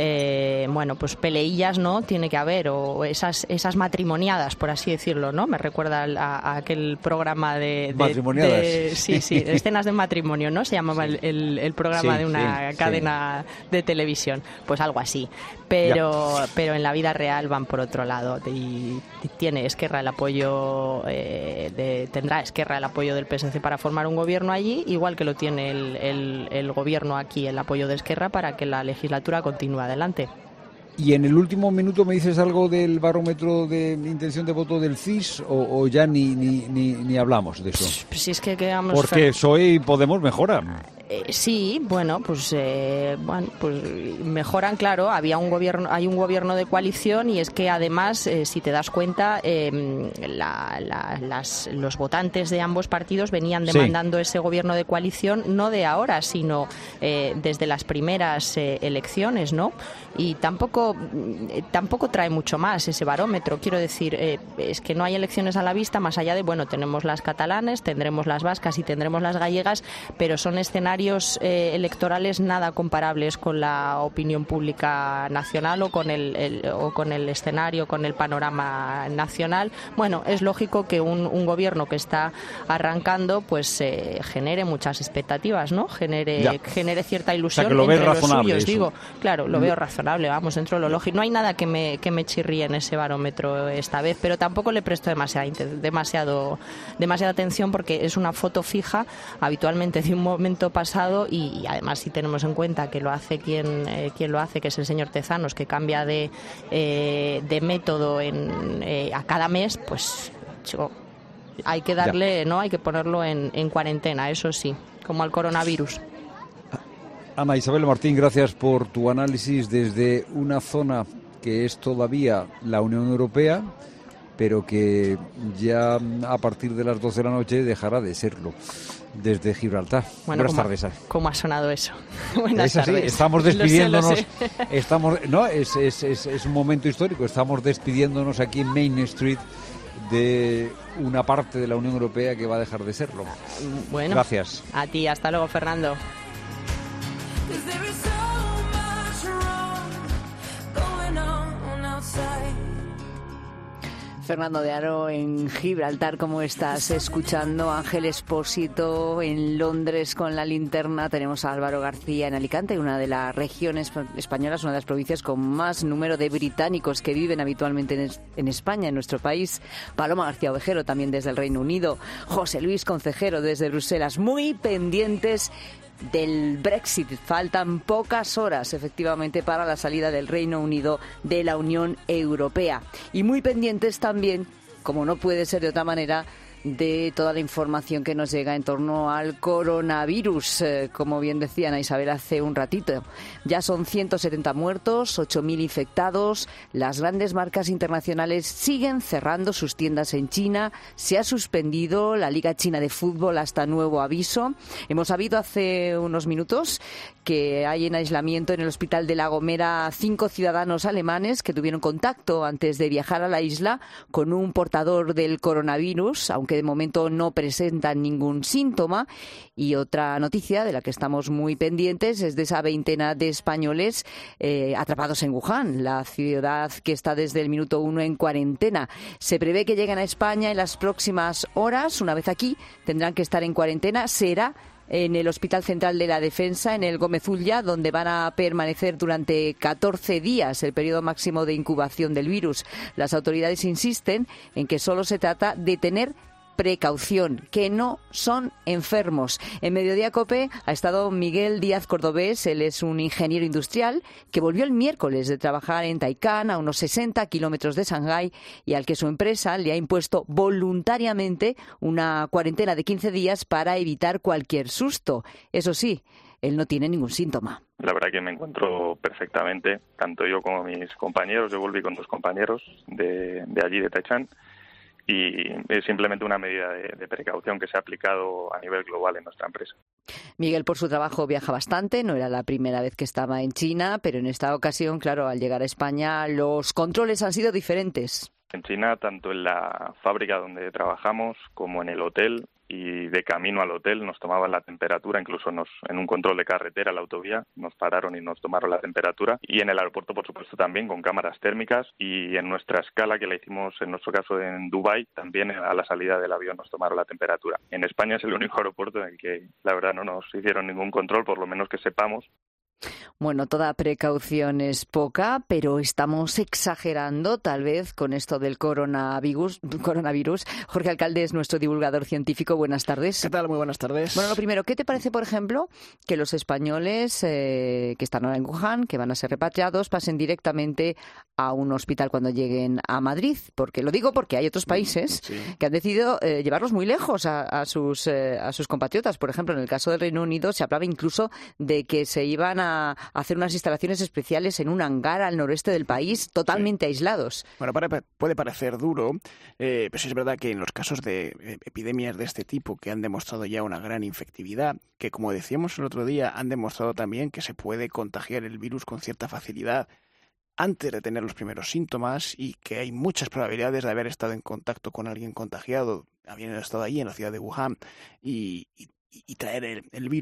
pues peleillas no tiene que haber, o esas matrimoniadas, por así decirlo, ¿no? Me recuerda a aquel programa de matrimoniadas. Sí, escenas de matrimonio, ¿no? Se llamaba el programa de una cadena de televisión. Pues algo así, pero en la vida real van por otro lado y tiene Esquerra el apoyo tendrá Esquerra el apoyo del PSC para formar un gobierno allí, igual que lo tiene el gobierno aquí, el apoyo de Esquerra para que la legislatura continúe adelante. ¿Y en el último minuto me dices algo del barómetro de intención de voto del CIS o ya ni hablamos de eso? Pues si es que quedamos... Porque PSOE y Podemos mejoran. Sí, pues mejoran, claro. Hay un gobierno de coalición y es que además, si te das cuenta, los votantes de ambos partidos venían demandando ese gobierno de coalición no de ahora, sino desde las primeras elecciones, ¿no? Y tampoco trae mucho más ese barómetro. Quiero decir, es que no hay elecciones a la vista, más allá de, tenemos las catalanes, tendremos las vascas y tendremos las gallegas, pero son escenarios escenarios electorales nada comparables con la opinión pública nacional o con el escenario, con el panorama nacional. Bueno, es lógico que un gobierno que está arrancando pues genere muchas expectativas, ¿no? Genere cierta ilusión, o sea, que lo entre los suyos, digo. Claro, lo veo razonable, vamos, dentro de lo lógico. No hay nada que me chirríe en ese barómetro esta vez, pero tampoco le presto demasiada atención porque es una foto fija habitualmente de un momento pasado y además si tenemos en cuenta que lo hace quien lo hace, que es el señor Tezanos, que cambia de método a cada mes, pues hay que darle, ¿no? Hay que ponerlo en cuarentena, eso sí, como al coronavirus. Ana Isabel Martín, gracias por tu análisis desde una zona que es todavía la Unión Europea, pero que ya a partir de las 12 de la noche dejará de serlo, desde Gibraltar. Bueno, buenas tardes. ¿Cómo ha sonado eso? Buenas tardes. Así, estamos despidiéndonos. Lo sé. Es un momento histórico. Estamos despidiéndonos aquí en Main Street de una parte de la Unión Europea que va a dejar de serlo. Bueno, gracias. A ti, hasta luego, Fernando. Fernando de Aro en Gibraltar, ¿cómo estás? Escuchando Ángel Expósito en Londres con la linterna. Tenemos a Álvaro García en Alicante, una de las regiones españolas, una de las provincias con más número de británicos que viven habitualmente en España, en nuestro país. Paloma García Ovejero también desde el Reino Unido. José Luis Concejero desde Bruselas, muy pendientes del Brexit. Faltan pocas horas, efectivamente, para la salida del Reino Unido de la Unión Europea. Y muy pendientes también, como no puede ser de otra manera, de toda la información que nos llega en torno al coronavirus. Como bien decía Ana Isabel hace un ratito, ya son 170 muertos, 8.000 infectados. Las grandes marcas internacionales siguen cerrando sus tiendas en China. Se ha suspendido la Liga China de Fútbol hasta nuevo aviso. Hemos sabido hace unos minutos que hay en aislamiento en el hospital de La Gomera 5 ciudadanos alemanes que tuvieron contacto antes de viajar a la isla con un portador del coronavirus, aunque de momento no presentan ningún síntoma. Y otra noticia de la que estamos muy pendientes es de esa veintena de españoles atrapados en Wuhan, la ciudad que está desde el minuto 1 en cuarentena. Se prevé que lleguen a España en las próximas horas. Una vez aquí tendrán que estar en cuarentena. Será en el Hospital Central de la Defensa, en el Gómez Ulla, donde van a permanecer durante 14 días, el periodo máximo de incubación del virus. Las autoridades insisten en que solo se trata de tener precaución, que no son enfermos. En Mediodía COPE ha estado Miguel Díaz Cordobés. Él es un ingeniero industrial que volvió el miércoles de trabajar en Taikán, a unos 60 kilómetros de Shanghái, y al que su empresa le ha impuesto voluntariamente una cuarentena de 15 días para evitar cualquier susto. Eso sí, él no tiene ningún síntoma. La verdad que me encuentro perfectamente, tanto yo como mis compañeros. Yo volví con 2 compañeros de allí, de Taikán, y es simplemente una medida de precaución que se ha aplicado a nivel global en nuestra empresa. Miguel, por su trabajo, viaja bastante. No era la primera vez que estaba en China, pero en esta ocasión, claro, al llegar a España, los controles han sido diferentes. En China, tanto en la fábrica donde trabajamos como en el hotel, y de camino al hotel nos tomaban la temperatura, incluso en un control de carretera, la autovía, nos pararon y nos tomaron la temperatura. Y en el aeropuerto, por supuesto, también con cámaras térmicas, y en nuestra escala, que la hicimos en nuestro caso en Dubái, también a la salida del avión nos tomaron la temperatura. En España es el único aeropuerto en el que, la verdad, no nos hicieron ningún control, por lo menos que sepamos. Bueno, toda precaución es poca, pero estamos exagerando tal vez con esto del coronavirus. Jorge Alcalde es nuestro divulgador científico. Buenas tardes. ¿Qué tal? Muy buenas tardes. Bueno, lo primero, ¿qué te parece, por ejemplo, que los españoles que están ahora en Wuhan, que van a ser repatriados, pasen directamente a un hospital cuando lleguen a Madrid? Porque lo digo porque hay otros países que han decidido llevarlos muy lejos a sus compatriotas. Por ejemplo, en el caso del Reino Unido se hablaba incluso de que se iban a hacer unas instalaciones especiales en un hangar al noreste del país, totalmente aislados. Bueno, puede parecer duro, pero sí es verdad que en los casos de epidemias de este tipo, que han demostrado ya una gran infectividad, que como decíamos el otro día, han demostrado también que se puede contagiar el virus con cierta facilidad antes de tener los primeros síntomas, y que hay muchas probabilidades de haber estado en contacto con alguien contagiado, habiendo estado allí en la ciudad de Wuhan, y traer el virus.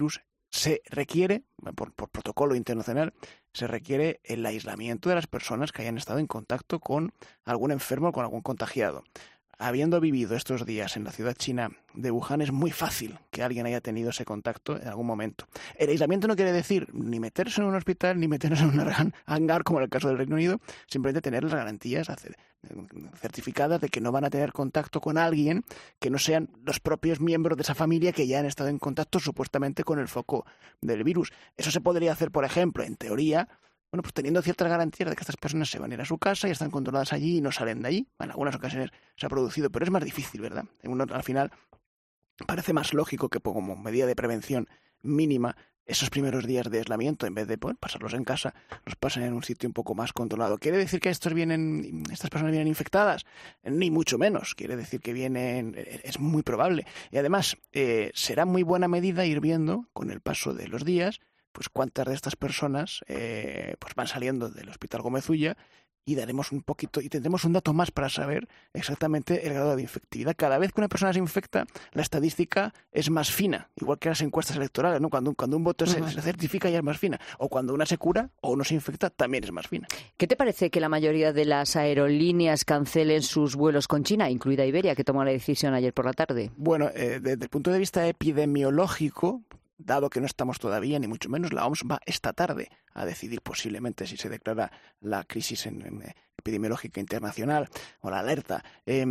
se requiere, por protocolo internacional, se requiere el aislamiento de las personas que hayan estado en contacto con algún enfermo o con algún contagiado. Habiendo vivido estos días en la ciudad china de Wuhan, es muy fácil que alguien haya tenido ese contacto en algún momento. El aislamiento no quiere decir ni meterse en un hospital, ni meterse en un hangar, como en el caso del Reino Unido, simplemente tener las garantías certificadas de que no van a tener contacto con alguien que no sean los propios miembros de esa familia que ya han estado en contacto supuestamente con el foco del virus. Eso se podría hacer, por ejemplo, en teoría, bueno, pues teniendo ciertas garantías de que estas personas se van a ir a su casa y están controladas allí y no salen de allí. En algunas ocasiones se ha producido, pero es más difícil, ¿verdad? Al final parece más lógico que como medida de prevención mínima esos primeros días de aislamiento, en vez de pasarlos en casa, los pasen en un sitio un poco más controlado. ¿Quiere decir que estas personas vienen infectadas? Ni mucho menos. Quiere decir que es muy probable. Y además, será muy buena medida ir viendo, con el paso de los días, pues cuántas de estas personas pues van saliendo del Hospital Gómez Ulla, y daremos un poquito y tendremos un dato más para saber exactamente el grado de infectividad. Cada vez que una persona se infecta, la estadística es más fina, igual que las encuestas electorales, ¿no? Cuando un voto se certifica ya es más fina, o cuando una se cura o uno se infecta también es más fina. ¿Qué te parece que la mayoría de las aerolíneas cancelen sus vuelos con China, incluida Iberia, que tomó la decisión ayer por la tarde? Bueno, desde el punto de vista epidemiológico, dado que no estamos todavía, ni mucho menos, la OMS va esta tarde a decidir posiblemente si se declara la crisis epidemiológica internacional o la alerta.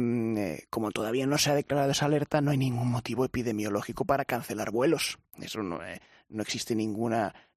Como todavía no se ha declarado esa alerta, no hay ningún motivo epidemiológico para cancelar vuelos. Eso no existe ningún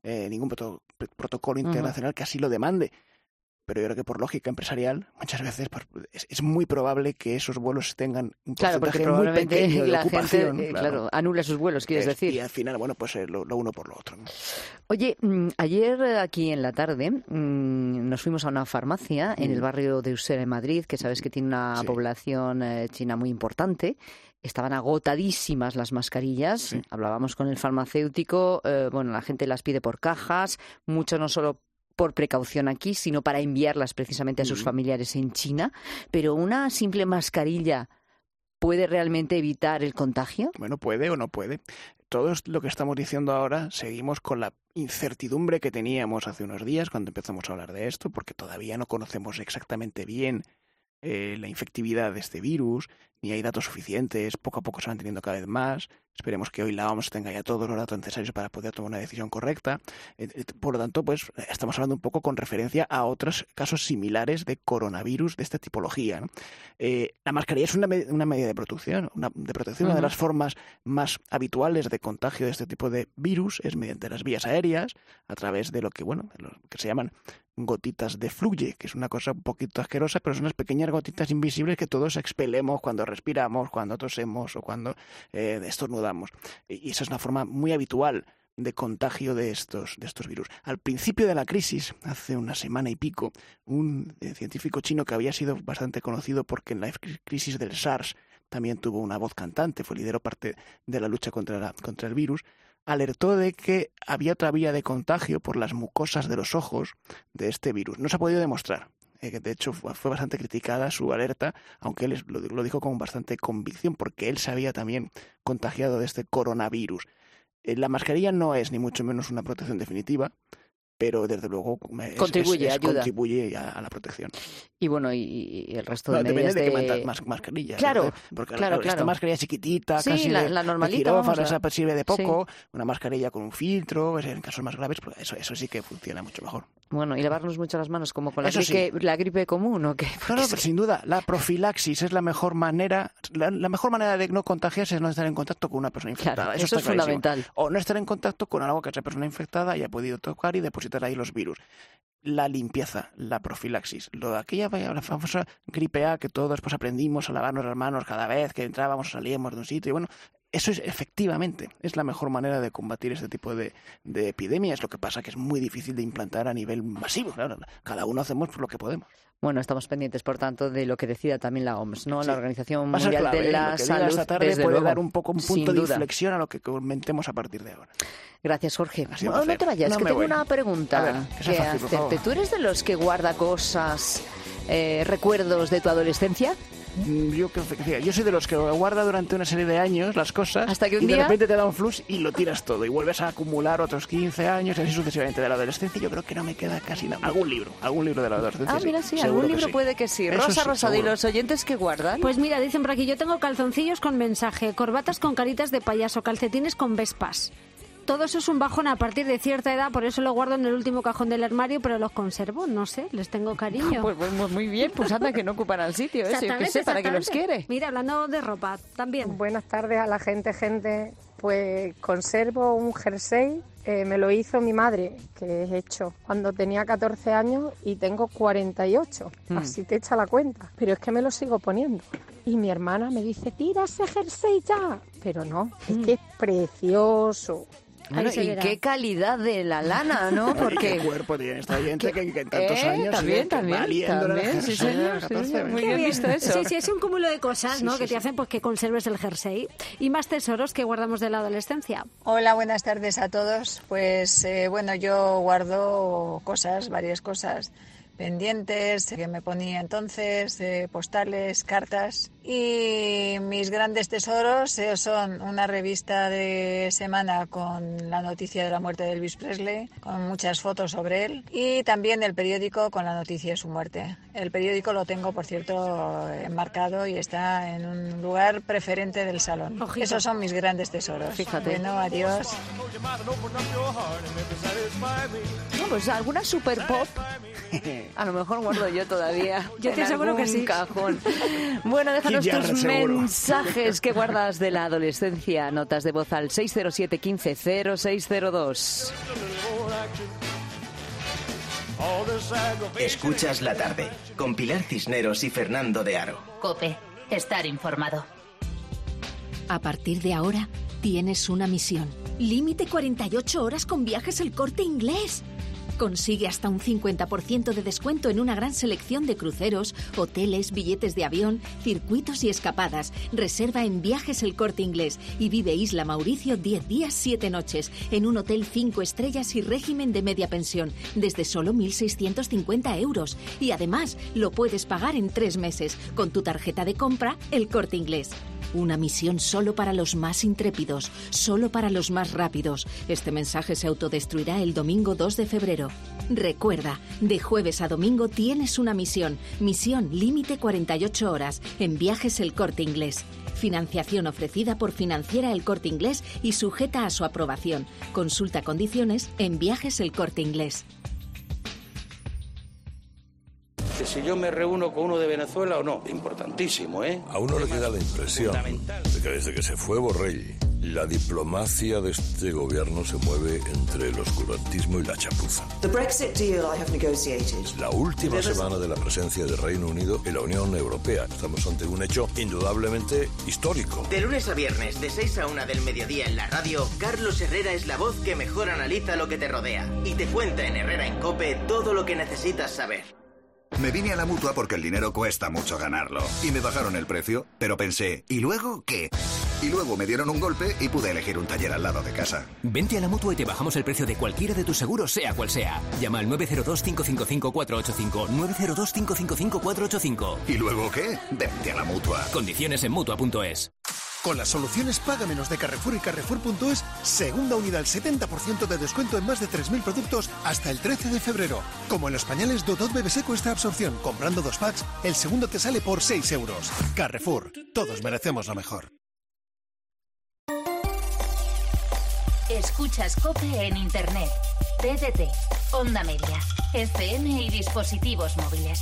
protocolo internacional que así lo demande. Pero yo creo que por lógica empresarial, muchas veces pues, es muy probable que esos vuelos tengan un porcentaje muy pequeño de ocupación. Gente, claro, anula sus vuelos, quieres decir. Y al final, bueno, pues lo uno por lo otro, ¿no? Oye, ayer aquí en la tarde nos fuimos a una farmacia en el barrio de Usera, en Madrid, que sabes que tiene una población china muy importante. Estaban agotadísimas las mascarillas. Hablábamos con el farmacéutico. Bueno, la gente las pide por cajas, mucho no solo por precaución aquí, sino para enviarlas precisamente a sus familiares en China. Pero una simple mascarilla, ¿puede realmente evitar el contagio? Bueno, puede o no puede. Todo lo que estamos diciendo ahora, seguimos con la incertidumbre que teníamos hace unos días cuando empezamos a hablar de esto, porque todavía no conocemos exactamente bien la infectividad de este virus, ni hay datos suficientes, poco a poco se van teniendo cada vez más. Esperemos que hoy la OMS tenga ya todos los datos necesarios para poder tomar una decisión correcta. Por lo tanto, pues estamos hablando un poco con referencia a otros casos similares de coronavirus de esta tipología, ¿no? La mascarilla es una medida de protección. Una de las formas más habituales de contagio de este tipo de virus es mediante las vías aéreas, a través de lo que se llaman gotitas de fluye, que es una cosa un poquito asquerosa, pero son unas pequeñas gotitas invisibles que todos expelemos cuando respiramos, cuando tosemos o cuando estornudamos. Y esa es una forma muy habitual de contagio de estos virus. Al principio de la crisis, hace una semana y pico, un científico chino que había sido bastante conocido porque en la crisis del SARS también tuvo una voz cantante, lideró parte de la lucha contra el virus, alertó de que había otra vía de contagio por las mucosas de los ojos de este virus. No se ha podido demostrar. De hecho, fue bastante criticada su alerta, aunque él lo dijo con bastante convicción, porque él se había también contagiado de este coronavirus. La mascarilla no es ni mucho menos una protección definitiva, pero desde luego contribuye a la protección. Y bueno, y el resto de medidas depende de que mascarillas. Claro, porque claro. Esta mascarilla chiquitita, sí, casi la normalita, esa sirve de poco. Sí. Una mascarilla con un filtro, en casos más graves, pues eso sí que funciona mucho mejor. Bueno, y lavarnos mucho las manos como con la gripe común, ¿o qué? Pero sin duda, la profilaxis es la mejor manera. La mejor manera de no contagiarse es no estar en contacto con una persona infectada. Claro, eso es fundamental. O no estar en contacto con algo que esa persona infectada haya podido tocar y depositar ahí los virus. La limpieza, la profilaxis, la famosa gripe A que todos después aprendimos a lavarnos las manos cada vez que entrábamos o salíamos de un sitio. Y bueno, eso efectivamente es la mejor manera de combatir este tipo de epidemias. Lo que pasa que es muy difícil de implantar a nivel masivo. Claro, cada uno hacemos lo que podemos. Bueno, estamos pendientes, por tanto, de lo que decida también la OMS, ¿no? Sí. La Organización Mundial de la Salud. Esta tarde puede dar un punto de inflexión a lo que comentemos a partir de ahora. Gracias, Jorge. No te vayas, que tengo una pregunta que hacerte. ¿Tú eres de los que guarda cosas, recuerdos de tu adolescencia? Yo soy de los que guarda durante una serie de años las cosas hasta que un y de día repente te da un flux y lo tiras todo y vuelves a acumular otros 15 años y así sucesivamente. De la adolescencia yo creo que no me queda casi nada. Algún libro de la adolescencia. Mira, sí, algún libro puede que sí. Rosa Rosado, ¿y los oyentes que guardan? Pues mira, dicen por aquí, yo tengo calzoncillos con mensaje, corbatas con caritas de payaso, calcetines con vespas. Todo eso es un bajón a partir de cierta edad, por eso lo guardo en el último cajón del armario, pero los conservo, no sé, les tengo cariño. Pues muy bien, pues anda que no ocupan al sitio, yo que sé, para que los quiere. Mira, hablando de ropa, también. Buenas tardes a la gente. Pues conservo un jersey, me lo hizo mi madre, que es hecho cuando tenía 14 años y tengo 48, así te echa la cuenta. Pero es que me lo sigo poniendo. Y mi hermana me dice, tira ese jersey ya. Pero no, es que es precioso. Bueno, y qué calidad de la lana, ¿no? Porque qué cuerpo tiene esta gente que en tantos años también, sí, señor, muy bien visto eso. Sí, es un cúmulo de cosas, ¿no? Que te hacen pues que conserves el jersey y más tesoros que guardamos de la adolescencia. Hola, buenas tardes a todos. Pues yo guardo varias cosas pendientes que me ponía entonces, postales, cartas. Y mis grandes tesoros son una revista de semana con la noticia de la muerte de Elvis Presley, con muchas fotos sobre él, y también el periódico con la noticia de su muerte. El periódico lo tengo, por cierto, enmarcado y está en un lugar preferente del salón. Ojito. Esos son mis grandes tesoros. Fíjate. Bueno, adiós. No, pues alguna super pop a lo mejor guardo yo todavía. Yo te aseguro que sí. Cajón. Bueno, déjanos tus mensajes que guardas de la adolescencia. Notas de voz al 607 15 0602. Escuchas la tarde con Pilar Cisneros y Fernando de Aro. COPE, estar informado. A partir de ahora tienes una misión. Límite 48 horas con Viajes El Corte Inglés. Consigue hasta un 50% de descuento en una gran selección de cruceros, hoteles, billetes de avión, circuitos y escapadas. Reserva en Viajes El Corte Inglés y vive Isla Mauricio 10 días, 7 noches en un hotel 5 estrellas y régimen de media pensión desde solo 1.650 euros. Y además lo puedes pagar en 3 meses con tu tarjeta de compra El Corte Inglés. Una misión solo para los más intrépidos, solo para los más rápidos. Este mensaje se autodestruirá el domingo 2 de febrero. Recuerda, de jueves a domingo tienes una misión. Misión límite 48 horas en Viajes El Corte Inglés. Financiación ofrecida por Financiera El Corte Inglés y sujeta a su aprobación. Consulta condiciones en Viajes El Corte Inglés. Que si yo me reúno con uno de Venezuela o no, importantísimo, ¿eh? A uno le queda la impresión de que desde que se fue Borrell, la diplomacia de este gobierno se mueve entre el oscurantismo y la chapuza. La última semana de la presencia del Reino Unido en la Unión Europea. Estamos ante un hecho indudablemente histórico. De lunes a viernes, de 6 a 1 del mediodía en la radio, Carlos Herrera es la voz que mejor analiza lo que te rodea y te cuenta en Herrera en COPE todo lo que necesitas saber. Me vine a la Mutua porque el dinero cuesta mucho ganarlo. Y me bajaron el precio, pero pensé, ¿y luego qué? Y luego me dieron un golpe y pude elegir un taller al lado de casa. Vente a la Mutua y te bajamos el precio de cualquiera de tus seguros, sea cual sea. Llama al 902-555-485. 902-555-485. ¿Y luego qué? Vente a la Mutua. Condiciones en Mutua.es. Con las soluciones Paga Menos de Carrefour y Carrefour.es, segunda unidad al 70% de descuento en más de 3.000 productos hasta el 13 de febrero. Como en los pañales Dodot Bebe Seco extra absorción. Comprando 2 packs, el segundo te sale por 6 euros. Carrefour, todos merecemos lo mejor. Escuchas COPE en Internet, TDT, Onda Media, FM y dispositivos móviles.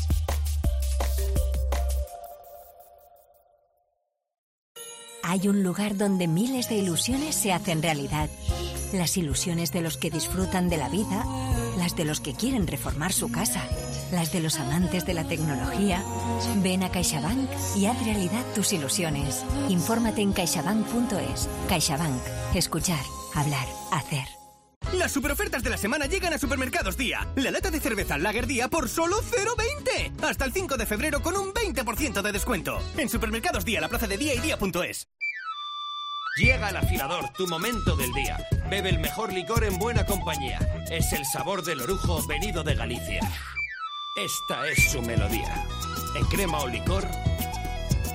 Hay un lugar donde miles de ilusiones se hacen realidad. Las ilusiones de los que disfrutan de la vida, las de los que quieren reformar su casa, las de los amantes de la tecnología. Ven a CaixaBank y haz realidad tus ilusiones. Infórmate en caixabank.es. CaixaBank. Escuchar, hablar, hacer. Las superofertas de la semana llegan a Supermercados Día. La lata de cerveza Lager Día por solo 0,20. Hasta el 5 de febrero con un 20% de descuento. En Supermercados Día, la plaza de Día y Día.es. Llega al afilador, tu momento del día. Bebe el mejor licor en buena compañía. Es el sabor del orujo venido de Galicia. Esta es su melodía. En crema o licor,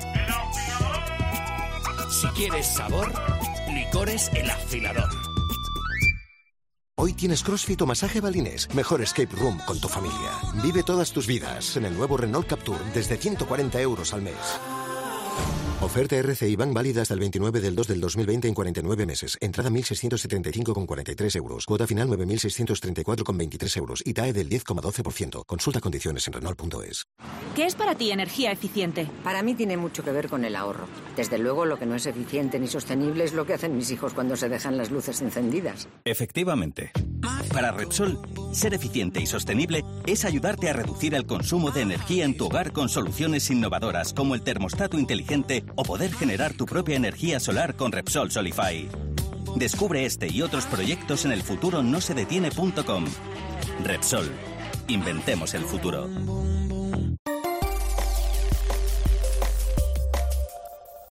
Si quieres sabor, Licores El Afilador. Hoy tienes CrossFit o masaje balinés. Mejor escape room con tu familia. Vive todas tus vidas en el nuevo Renault Captur desde 140 euros al mes. Oferta RCI Bank válida hasta el 29 del 2 del 2020 en 49 meses. Entrada 1.675,43 euros. Cuota final 9.634,23 euros. Y TAE del 10,12%. Consulta condiciones en Renault.es. ¿Qué es para ti energía eficiente? Para mí tiene mucho que ver con el ahorro. Desde luego, lo que no es eficiente ni sostenible es lo que hacen mis hijos cuando se dejan las luces encendidas. Efectivamente. Para Repsol, ser eficiente y sostenible es ayudarte a reducir el consumo de energía en tu hogar con soluciones innovadoras como el termostato inteligente o poder generar tu propia energía solar con Repsol Solify. Descubre este y otros proyectos en elfuturonosedetiene.com. Repsol. Inventemos el futuro.